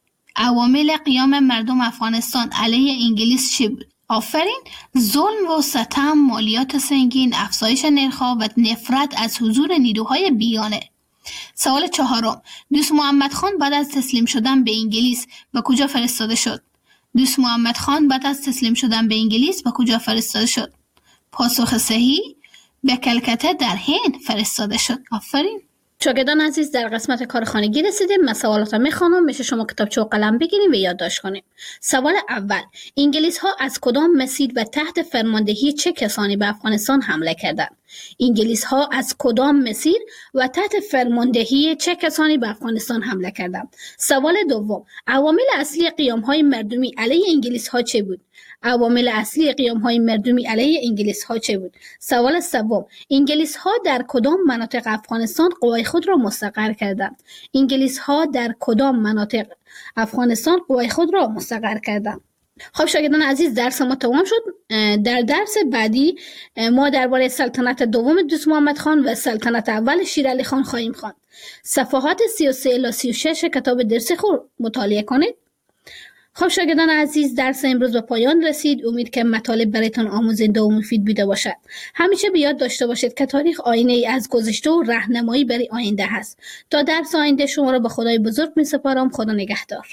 عوامل قیام مردم افغانستان علیه انگلیس چی بود؟ آفرین، ظلم و ستم، مالیات سنگین، افزایش نرخ‌ها و نفرت از حضور نیروهای بیگانه. سوال چهارم: دوست محمد خان بعد از تسلیم شدن به انگلیس به کجا فرستاده شد؟ دوست محمد خان بعد از تسلیم شدن به انگلیس به کجا فرستاده شد؟ پاسخ صحیح: به کلکته در هند فرستاده شد. آفرین. شاگردان عزیز، در قسمت کارخانگی رسیدیم. من سوالات رو میخوانم، میشه شما کتابچه و قلم بگیریم و یادداشت کنیم. سوال اول: انگلیس ها از کدام مسیر و تحت فرماندهی چه کسانی به افغانستان حمله کردند؟ انگلیس ها از کدام مسیر و تحت فرماندهی چه کسانی به افغانستان حمله کردند؟ سوال دوم، عوامل اصلی قیام های مردمی علیه انگلیس ها چه بود؟ عوامل اصلی قیام های مردمی علیه انگلیس ها چه بود؟ سوال سوم، انگلیس ها در کدام مناطق افغانستان قوای خود را مستقر کردند؟ انگلیس ها در کدام مناطق افغانستان قوای خود را مستقر کردند؟ خب شاگردان عزیز، درس ما تمام شد. در درس بعدی ما درباره سلطنت دوم دوست محمد خان و سلطنت اول شیر علی خان خواهیم خواند. صفحات 33 الی 36 کتاب درسی خود مطالعه کنید. خب شاگردان عزیز، درس امروز به پایان رسید. امید که مطالب برایتان آموزنده و مفید بوده باشد. همیشه به یاد داشته باشید که تاریخ آینه ای از گذشته و راهنمایی برای آینده هست. تا درس آینده شما را به خدای بزرگ می‌سپارم. خدا نگهدار.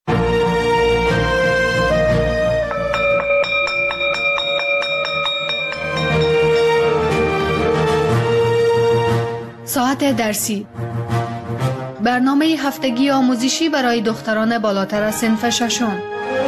ساعت درسی، برنامه هفتگی آموزشی برای دختران بالاتر از صنف ششم.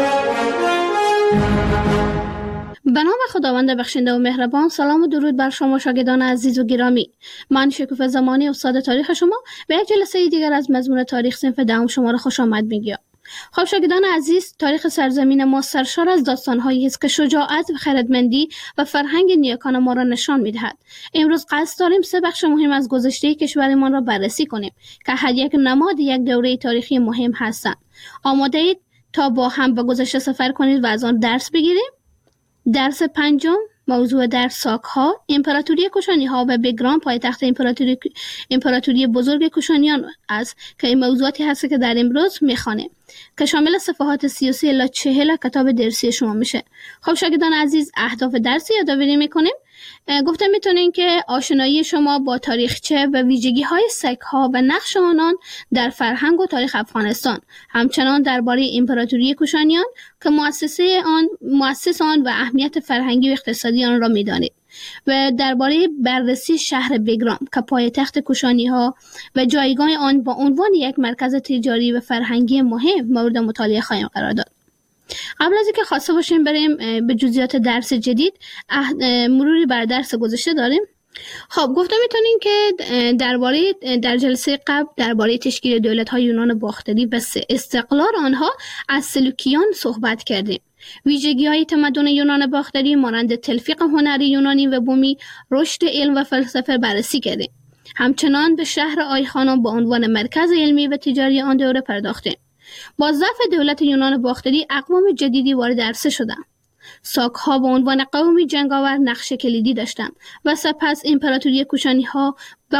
به نام خداوند بخشنده و مهربان. سلام و درود بر شما شاگردان عزیز و گرامی. من شکوفه زمانی استاد تاریخ شما به یک جلسه دیگر از مضمون تاریخ صنف دهم شما را خوش آمد میگویم. خب شاگردان عزیز، تاریخ سرزمین ما سرشار از داستان‌هایی است که شجاعت و خردمندی و فرهنگ نیاکان ما را نشان می‌دهد. امروز قصد داریم 3 بخش مهم از گذشته کشورمان را بررسی کنیم که هر یک نماد یک دوره تاریخی مهم هستند. آماده اید تا با هم به گذشته سفر کنید و از آن درس بگیریم؟ درس پنجم، موضوع در ساک‌ها، امپراتوری کوشانی‌ها و بگرام، پایتخت امپراتوری بزرگ کوشانیان است که این موضوعاتی هست که در امروز می‌خوانیم که شامل صفحات 33 الی 40 کتاب درسی شما میشه. خب شاگردان عزیز، اهداف درسی یادآوری می‌کنیم. گفتم میتونین که آشنایی شما با تاریخچه و ویژگی‌های سک‌ها و نقش آنان در فرهنگ و تاریخ افغانستان، همچنان درباره امپراتوری کوشانیان که مؤسس آن و اهمیت فرهنگی و اقتصادی آن را میدانید و درباره بررسی شهر بگرام که پایتخت کوشانی‌ها و جایگاه آن با عنوان یک مرکز تجاری و فرهنگی مهم مورد مطالعه خواهیم قرار داد. قبل از اینکه خواسته باشیم بریم به جزئیات درس جدید، مروری بر درس گذشته داریم. خب گفتم میتونین که در جلسه قبل درباره تشکیل دولت‌های یونان باختری و استقلال آنها از سلوکیان صحبت کردیم. ویژگی‌های تمدن یونان باختری مانند تلفیق هنری یونانی و بومی، رشد علم و فلسفه بررسی کردیم. همچنان به شهر آیخانان با عنوان مرکز علمی و تجاری آن دوره پرداختیم. با ضعف دولت یونان باختری اقوام جدیدی وارد عرصه شدند. ساک‌ها به عنوان قومی جنگاور نقش کلیدی داشتند و سپس امپراتوری کوشانی‌ها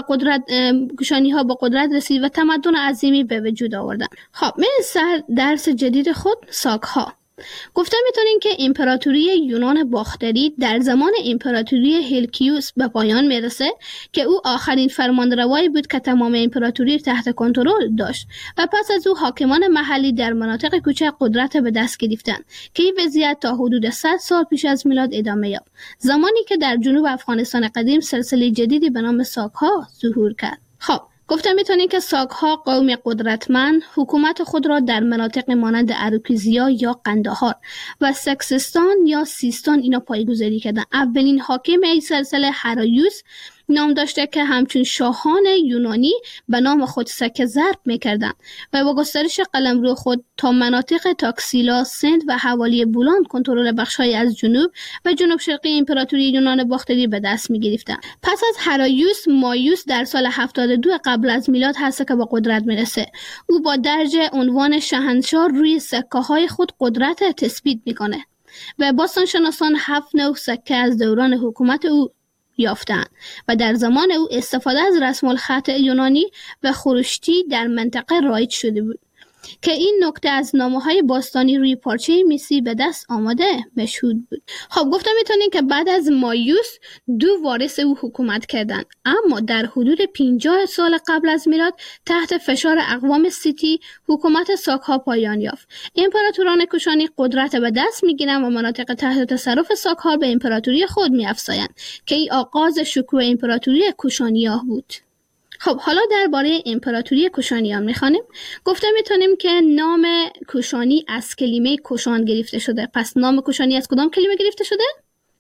با قدرت رسید و تمدن عظیمی به وجود آوردند. خب سر درس جدید خود، ساک‌ها. گفتم میتونین که امپراتوری یونان باختری در زمان امپراتوری هلکیوس به پایان میرسه که او آخرین فرمانروایی بود که تمام امپراتوری تحت کنترل داشت و پس از او حاکمان محلی در مناطق کوچک قدرت به دست گرفتند که این وضعیت تا حدود 100 سال پیش از میلاد ادامه یافت، زمانی که در جنوب افغانستان قدیم سلسله جدیدی به نام ساک‌ها ظهور کرد. خب گفتم میتونین که ساک‌ها قوم قدرتمند حکومت خود را در مناطق مانند اروکیزیا یا قندهار و سکسستان یا سیستان اینا پایه‌گذاری کردن. اولین حاکم این سلسله هرایوس نام داشته که همچون شاهان یونانی به نام خود سکه ضرب میکردند و با گسترش قلمرو خود تا مناطق تاکسیلا، سند و حوالی بولان کنترل بخش‌های از جنوب و جنوب شرقی امپراتوری یونان باختری به دست می‌گرفتند. پس از هرایوس، مایوس در سال 72 قبل از میلاد هست که به قدرت میرسه. او با درج عنوان شاهنشاه روی سکه‌های خود قدرت تثبیت میکنه و باستانشناسان 7 نوع سکه از دوران حکومت او یافتند و در زمان او استفاده از رسم الخط یونانی و خروشتی در منطقه رایج شده بود که این نکته از نامه‌های باستانی روی پارچه مسی به دست آمده مشهود بود. خب گفتم میتونین که بعد از مایوس 2 وارث او حکومت کردند، اما در حدود 50 سال قبل از میلاد تحت فشار اقوام سیتی حکومت ساک‌ها پایان یافت. امپراتوران کوشانی قدرت به دست میگیرند و مناطق تحت تصرف ساک‌ها به امپراتوری خود میافزایند که این آغاز شکوه امپراتوری کوشانیان بود. خب حالا درباره امپراتوری کوشانیان میخوانیم. گفته میتونیم که نام کوشانی از کلمه کوشان گرفته شده. پس نام کوشانی از کدام کلمه گرفته شده؟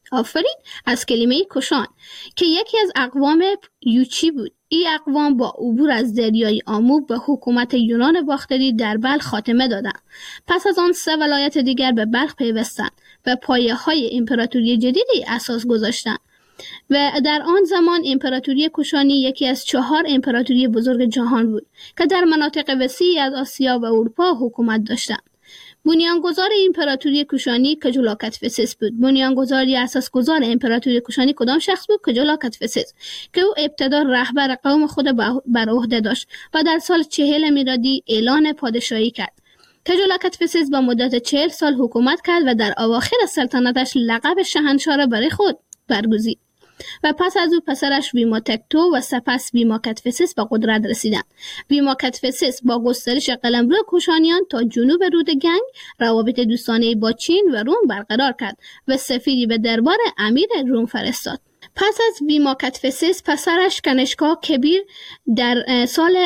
آفرین، از کلمه کشان که یکی از اقوام یوچی بود. این اقوام با عبور از دریای آمو به حکومت یونان باختری در بلخ خاتمه دادند. پس از آن 3 ولایت دیگر به بلخ پیوستند و پایه‌های امپراتوری جدیدی اساس گذاشتند و در آن زمان امپراتوری کوشانی یکی از 4 امپراتوری بزرگ جهان بود که در مناطق وسیعی از آسیا و اروپا حکومت داشتند. بنیانگذار امپراتوری کوشانی کجولا کدفیسس بود. بنیانگذار یا اساسگذار امپراتوری کوشانی کدام شخص بود؟ کجولا کدفیسس که او ابتدا رهبر قوم خود بر عهده داشت و در سال 40 میلادی اعلان پادشاهی کرد. کجولا کدفیسس با مدت 40 سال حکومت کرد و در اواخر سلطنتش لقب شاهنشاه را برای خود برگزید و پس از او پسرش ویما تکتو و سپس ویما کدفیسس به قدرت رسیدند. ویما کدفیسس با گسترش قلمرو کوشانیان تا جنوب رود گنگ روابط دوستانه با چین و روم برقرار کرد و سفیری به دربار امیر روم فرستاد. پس از ویما کدفیسس پسرش کنشکا کبیر در سال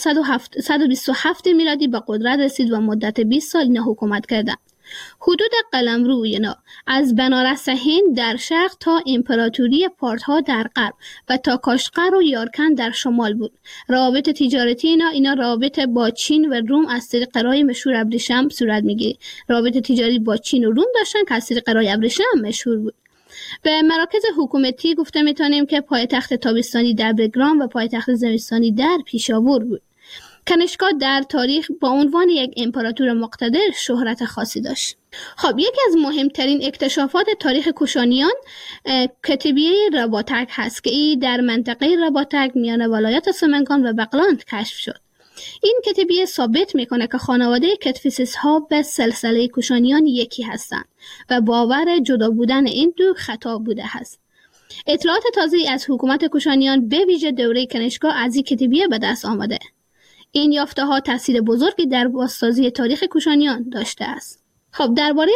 127 میلادی به قدرت رسید و مدت 20 سال اینا حکومت کردند. حدود قلمرو اینا از بنارس هند در شرق تا امپراتوری پارتها در غرب و تا کاشغر و یارکند در شمال بود. روابط تجارتی اینا روابط با چین و روم از طریق راه مشهور ابریشم صورت میگیره. روابط تجاری با چین و روم داشتن که از طریق راه ابریشم مشهور بود. به مراکز حکومتی گفته میتونیم که پایتخت تابستانی در بگرام و پایتخت زمستانی در پیشاور بود. کنشکا در تاریخ با عنوان یک امپراتور مقتدر شهرت خاصی داشت. خب یکی از مهمترین اکتشافات تاریخ کوشانیان کتیبه رباطک هست که این در منطقه رباطک میان ولایت سمنگان و بغلان کشف شد. این کتیبه ثابت میکنه که خانواده کدفیسس ها به سلسله کوشانیان یکی هستند و باور جدا بودن این دو خطا بوده است. اطلاعات تازه از حکومت کوشانیان به ویژه دوره کنشکا از این کتیبه به دست آمده. این یافته ها تاثیر بزرگی در بازسازی تاریخ کوشانیان داشته است. خب درباره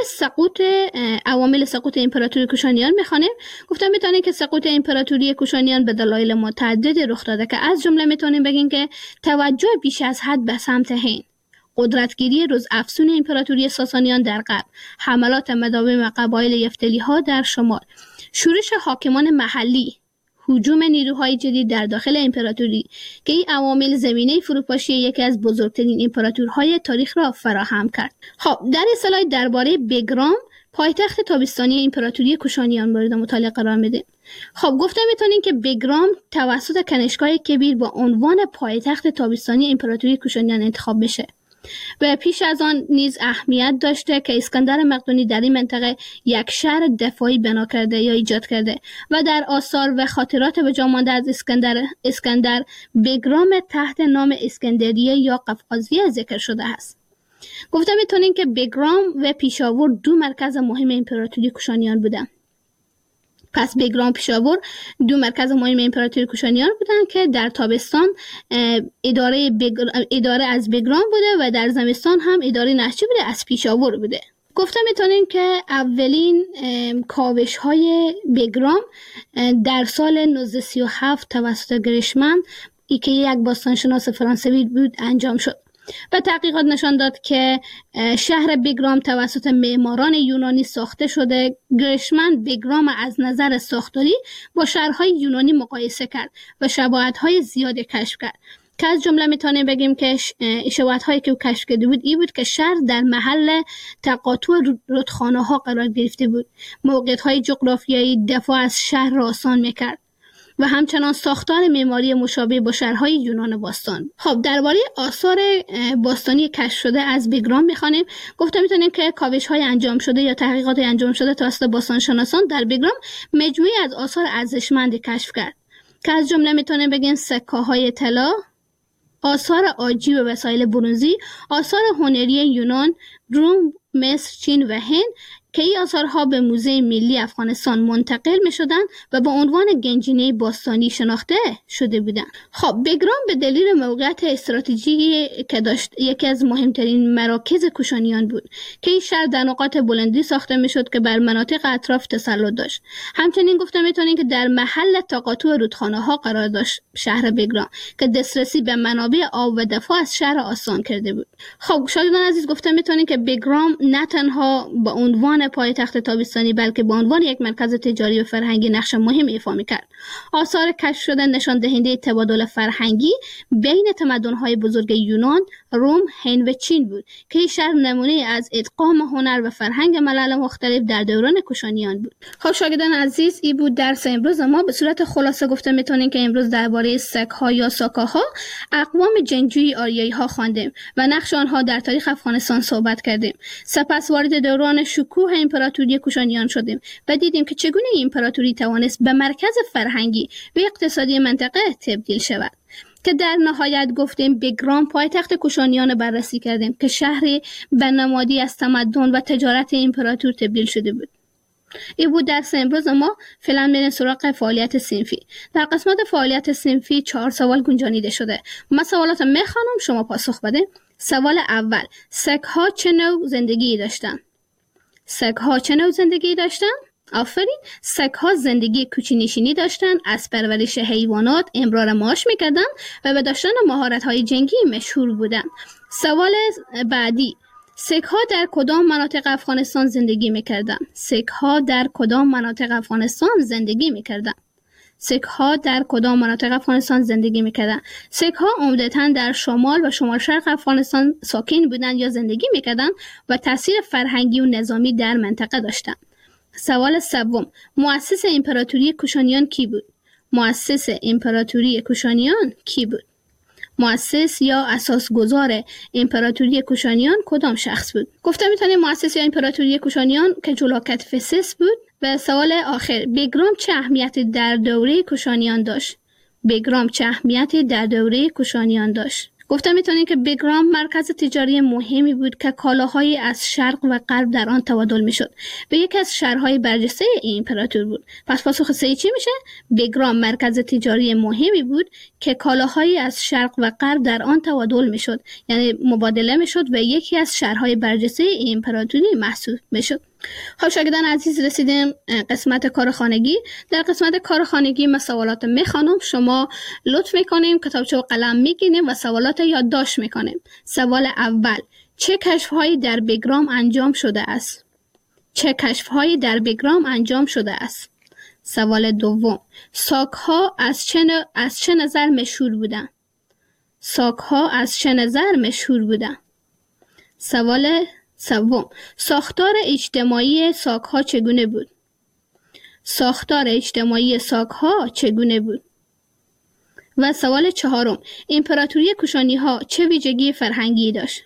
عوامل سقوط امپراتوری کوشانیان میخوانیم. گفتم میتونیم که سقوط امپراتوری کوشانیان به دلایل متعددی رخ داده که از جمله میتونیم بگیم که توجه بیش از حد به سمت هند، قدرتگیری روز افزون امپراتوری ساسانیان در غرب، حملات مداوم قبایل یفتلی ها در شمال، شورش حاکمان محلی، هجوم نیروهای جدید در داخل امپراتوری که این عوامل زمینه فروپاشی یکی از بزرگترین امپراتورهای تاریخ را فراهم کرد. خب در اصطلاح درباره بگرام پایتخت تابستانی امپراتوری کوشانیان مورد مطالعه قرار میده. خب گفته میتونیم که بگرام توسط کنشکای کبیر با عنوان پایتخت تابستانی امپراتوری کوشانیان انتخاب میشه و پیش از آن نیز اهمیت داشته که اسکندر مقدونی در این منطقه یک شهر دفاعی بنا کرده یا ایجاد کرده و در آثار و خاطرات به جا مانده از اسکندر بگرام تحت نام اسکندریه یا قفقازیه ذکر شده است. گفته میتونیم که بگرام و پیشاور 2 مرکز مهم امپراتوری کوشانیان بودند. پس بگرام پیشاور 2 مرکز مهم امپراتوری کوشانیان بودند که در تابستان اداره از بگرام بوده و در زمستان هم اداره نهچی بوده از پیشاور بوده. گفته میتونیم که اولین کاوش های بگرام در سال 1937 توسط گرشمن که یک باستانشناس فرانسوی بود انجام شد و تحقیقات نشان داد که شهر بگرام توسط معماران یونانی ساخته شده. گرشمن بگرام از نظر ساختاری با شهرهای یونانی مقایسه کرد و شباهت‌های زیادی کشف کرد که از جمله میتونیم بگیم که شباهت‌هایی که او کشف کرده بود این بود که شهر در محل تقاطع رودخانه‌ها قرار گرفته بود. موقعیت‌های جغرافیایی دفاع از شهر را آسان میکرد و همچنان ساختار معماری مشابه با شهرهای یونان باستان. خب درباره آثار باستانی کشف شده از بگرام میخوانیم. گفته میتونیم که کاوش‌های انجام شده یا تحقیقات انجام شده توسط باستانشناسان در بگرام مجموعی از آثار ارزشمندی کشف کرد که از جمله میتونیم بگیم سکه‌های طلا، آثار عاجی و وسایل برنزی، آثار هنری یونان، روم، مصر، چین و هند که این آثارها به موزه ملی افغانستان منتقل می شدن و با عنوان گنجینه باستانی شناخته شده بودند. خب بگرام به دلیل موقعیت استراتژیکی که داشت یکی از مهمترین مراکز کوشانیان بود که این شهر در نقاط بلندی ساخته می شد که بر مناطق اطراف تسلط داشت. همچنین گفته می تونیم که در محل تقاطع رودخانه ها قرار داشت شهر بگرام که دسترسی به منابع آب و دفاع از شهر آسان کرده بود. خب شاگردان عزیز گفته می تونیم که بگرام نه تنها به عنوان پایتخت تابستانی بلکه به عنوان یک مرکز تجاری و فرهنگی نقش مهم ایفا می‌کرد. آثار کشف شده نشان دهنده تبادل فرهنگی بین تمدن‌های بزرگ یونان، روم، هند و چین بود که این شهر نمونه از ادغام هنر و فرهنگ ملل مختلف در دوران کوشانیان بود. خب شاگردان عزیز، این بود درس امروز ما. به صورت خلاصه گفته میتونیم که امروز درباره سک‌ها یا ساکاها، اقوام جنگجوی آریایی‌ها خواندیم و نقش آنها در تاریخ افغانستان صحبت کردیم. سپس وارد دوران شکوه امپراتوری کوشانیان شدیم و دیدیم که چگونه این امپراتوری توانست به مرکز فرهنگی و اقتصادی منطقه تبدیل شود. که در نهایت گفتیم بگرام پایتخت کوشانیان بررسی کردیم که شهری به نمادی از تمدن و تجارت امپراتور تبدیل شده بود. این بود درس امروز ما. فعلا بریم سراغ فعالیت صنفی. در قسمت فعالیت صنفی 4 سوال گنجانیده شده. من سوالات میخوانم، شما پاسخ بده. سوال اول: سگ‌ها چه نوع زندگی داشتن؟ سگ‌ها چه نوع زندگی داشتن؟ آفرین. سگ‌ها زندگی کوچ‌نشینی داشتن، از پرورش حیوانات امرار معاش میکردن و به داشتن مهارت‌های جنگی مشهور بودن. سوال بعدی: سگ‌ها در کدام مناطق افغانستان زندگی میکردن؟ سگ‌ها در کدام مناطق افغانستان زندگی میکردن؟ سگ‌ها در کدام مناطق افغانستان زندگی میکردن؟ سگ‌ها عمدتاً در شمال و شمال شرق افغانستان ساکن بودند یا زندگی میکردند و تأثیر فرهنگی و نظامی در منطقه داشتند. سوال سوم: مؤسس امپراتوری کوشانیان کی بود؟ مؤسس امپراتوری کوشانیان کی بود؟ مؤسس یا اساسگذار امپراتوری کوشانیان کدام شخص بود؟ گفته میتونیم مؤسس یا امپراتوری کوشانیان که جولاکت فسس بود. و سوال آخر: بگرام چه اهمیتی در دوره کوشانیان داشت؟ بگرام چه اهمیتی در دوره کوشانیان داشت؟ گفته میتونیم که بگرام مرکز تجاری مهمی بود که کالاهایی از شرق و غرب در آن تبادل میشد و یکی از شهرهای برجسته این امپراتور بود. پس پاسخ صحیح چی میشه؟ بگرام مرکز تجاری مهمی بود که کالاهایی از شرق و غرب در آن تبادل میشد، یعنی مبادله میشد و یکی از شهرهای برجسته این امپراتوری محسوب میشد. خب شاگردان عزیز، رسیدیم قسمت کارخانگی. در قسمت کارخانگی ما سوالات میخوانم، شما لطف میکنیم کتابچه و قلم میگیریم و سوالات یادداشت میکنیم. سوال اول: چه کشف‌هایی در بگرام انجام شده است؟ چه کشف‌هایی در بگرام انجام شده است؟ سوال دوم: ساک‌ها از چه نظر مشهور بودند؟ ساک‌ها از چه نظر مشهور بودند؟ سوال سوم: ساختار اجتماعی ساک‌ها چگونه بود؟ ساختار اجتماعی ساک‌ها چگونه بود؟ و سوال چهارم: امپراتوری کوشانی‌ها چه ویژگی فرهنگی داشت؟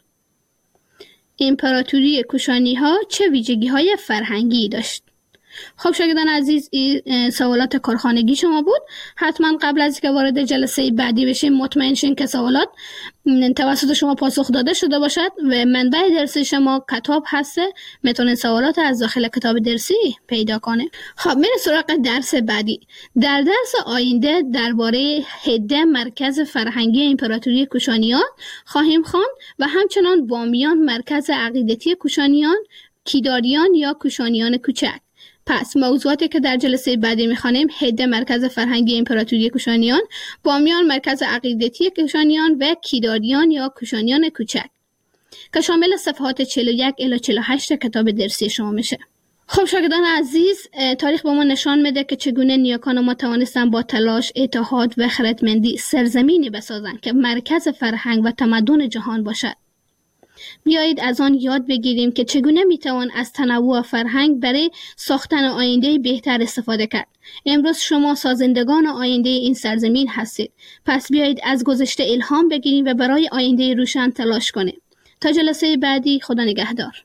امپراتوری کوشانی‌ها چه ویژگی‌های فرهنگی داشت؟ خب شاگردان عزیز، این سوالات کارخانگی شما بود. حتما قبل از اینکه وارد جلسه بعدی بشیم مطمئن شین که سوالات توسط شما پاسخ داده شده باشد و منبع درسی شما کتاب هسته، میتونید سوالات از داخل کتاب درسی پیدا کنه. خب میریم سراغ درس بعدی. در درس آینده درباره هده مرکز فرهنگی امپراتوری کوشانیان خواهیم خواند و همچنان بامیان مرکز عقیدتی کوشانیان، کیداریان یا کوشانیان کوچک. پس موضوعاتی که در جلسه بعدی میخوانیم: هده مرکز فرهنگی امپراتوری کوشانیان، بامیان مرکز عقیدتی کوشانیان و کیداریان یا کوشانیان کوچک که شامل صفحات 41 الی 48 کتاب درسی شما میشه. خب شاگردان عزیز، تاریخ به ما نشان میده که چگونه نیاکان ما توانستن با تلاش، اتحاد و خردمندی سرزمینی بسازند که مرکز فرهنگ و تمدن جهان باشد. بیایید از آن یاد بگیریم که چگونه میتوان از تنوع فرهنگ برای ساختن آینده بهتر استفاده کرد. امروز شما سازندگان آینده این سرزمین هستید. پس بیایید از گذشته الهام بگیریم و برای آینده روشن تلاش کنیم. تا جلسه بعدی، خدا نگهدار.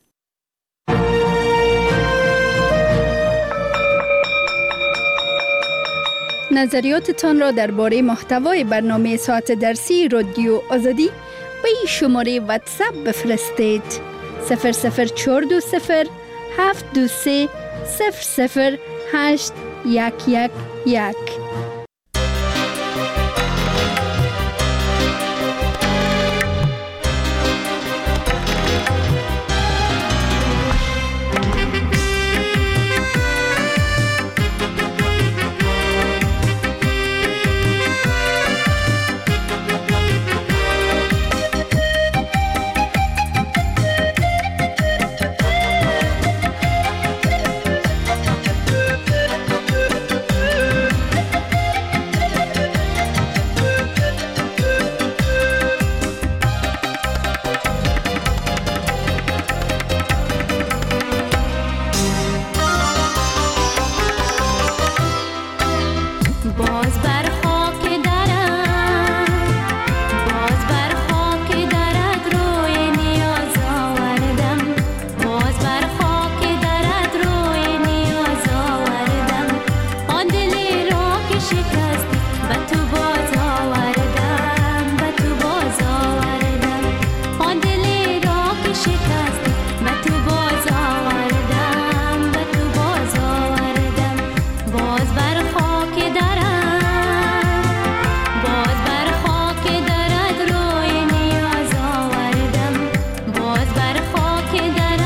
نظریاتتان را درباره محتوای برنامه ساعت درسی رادیو آزادی به این شماره واتساپ بفرستید: 00420 723 00811. که در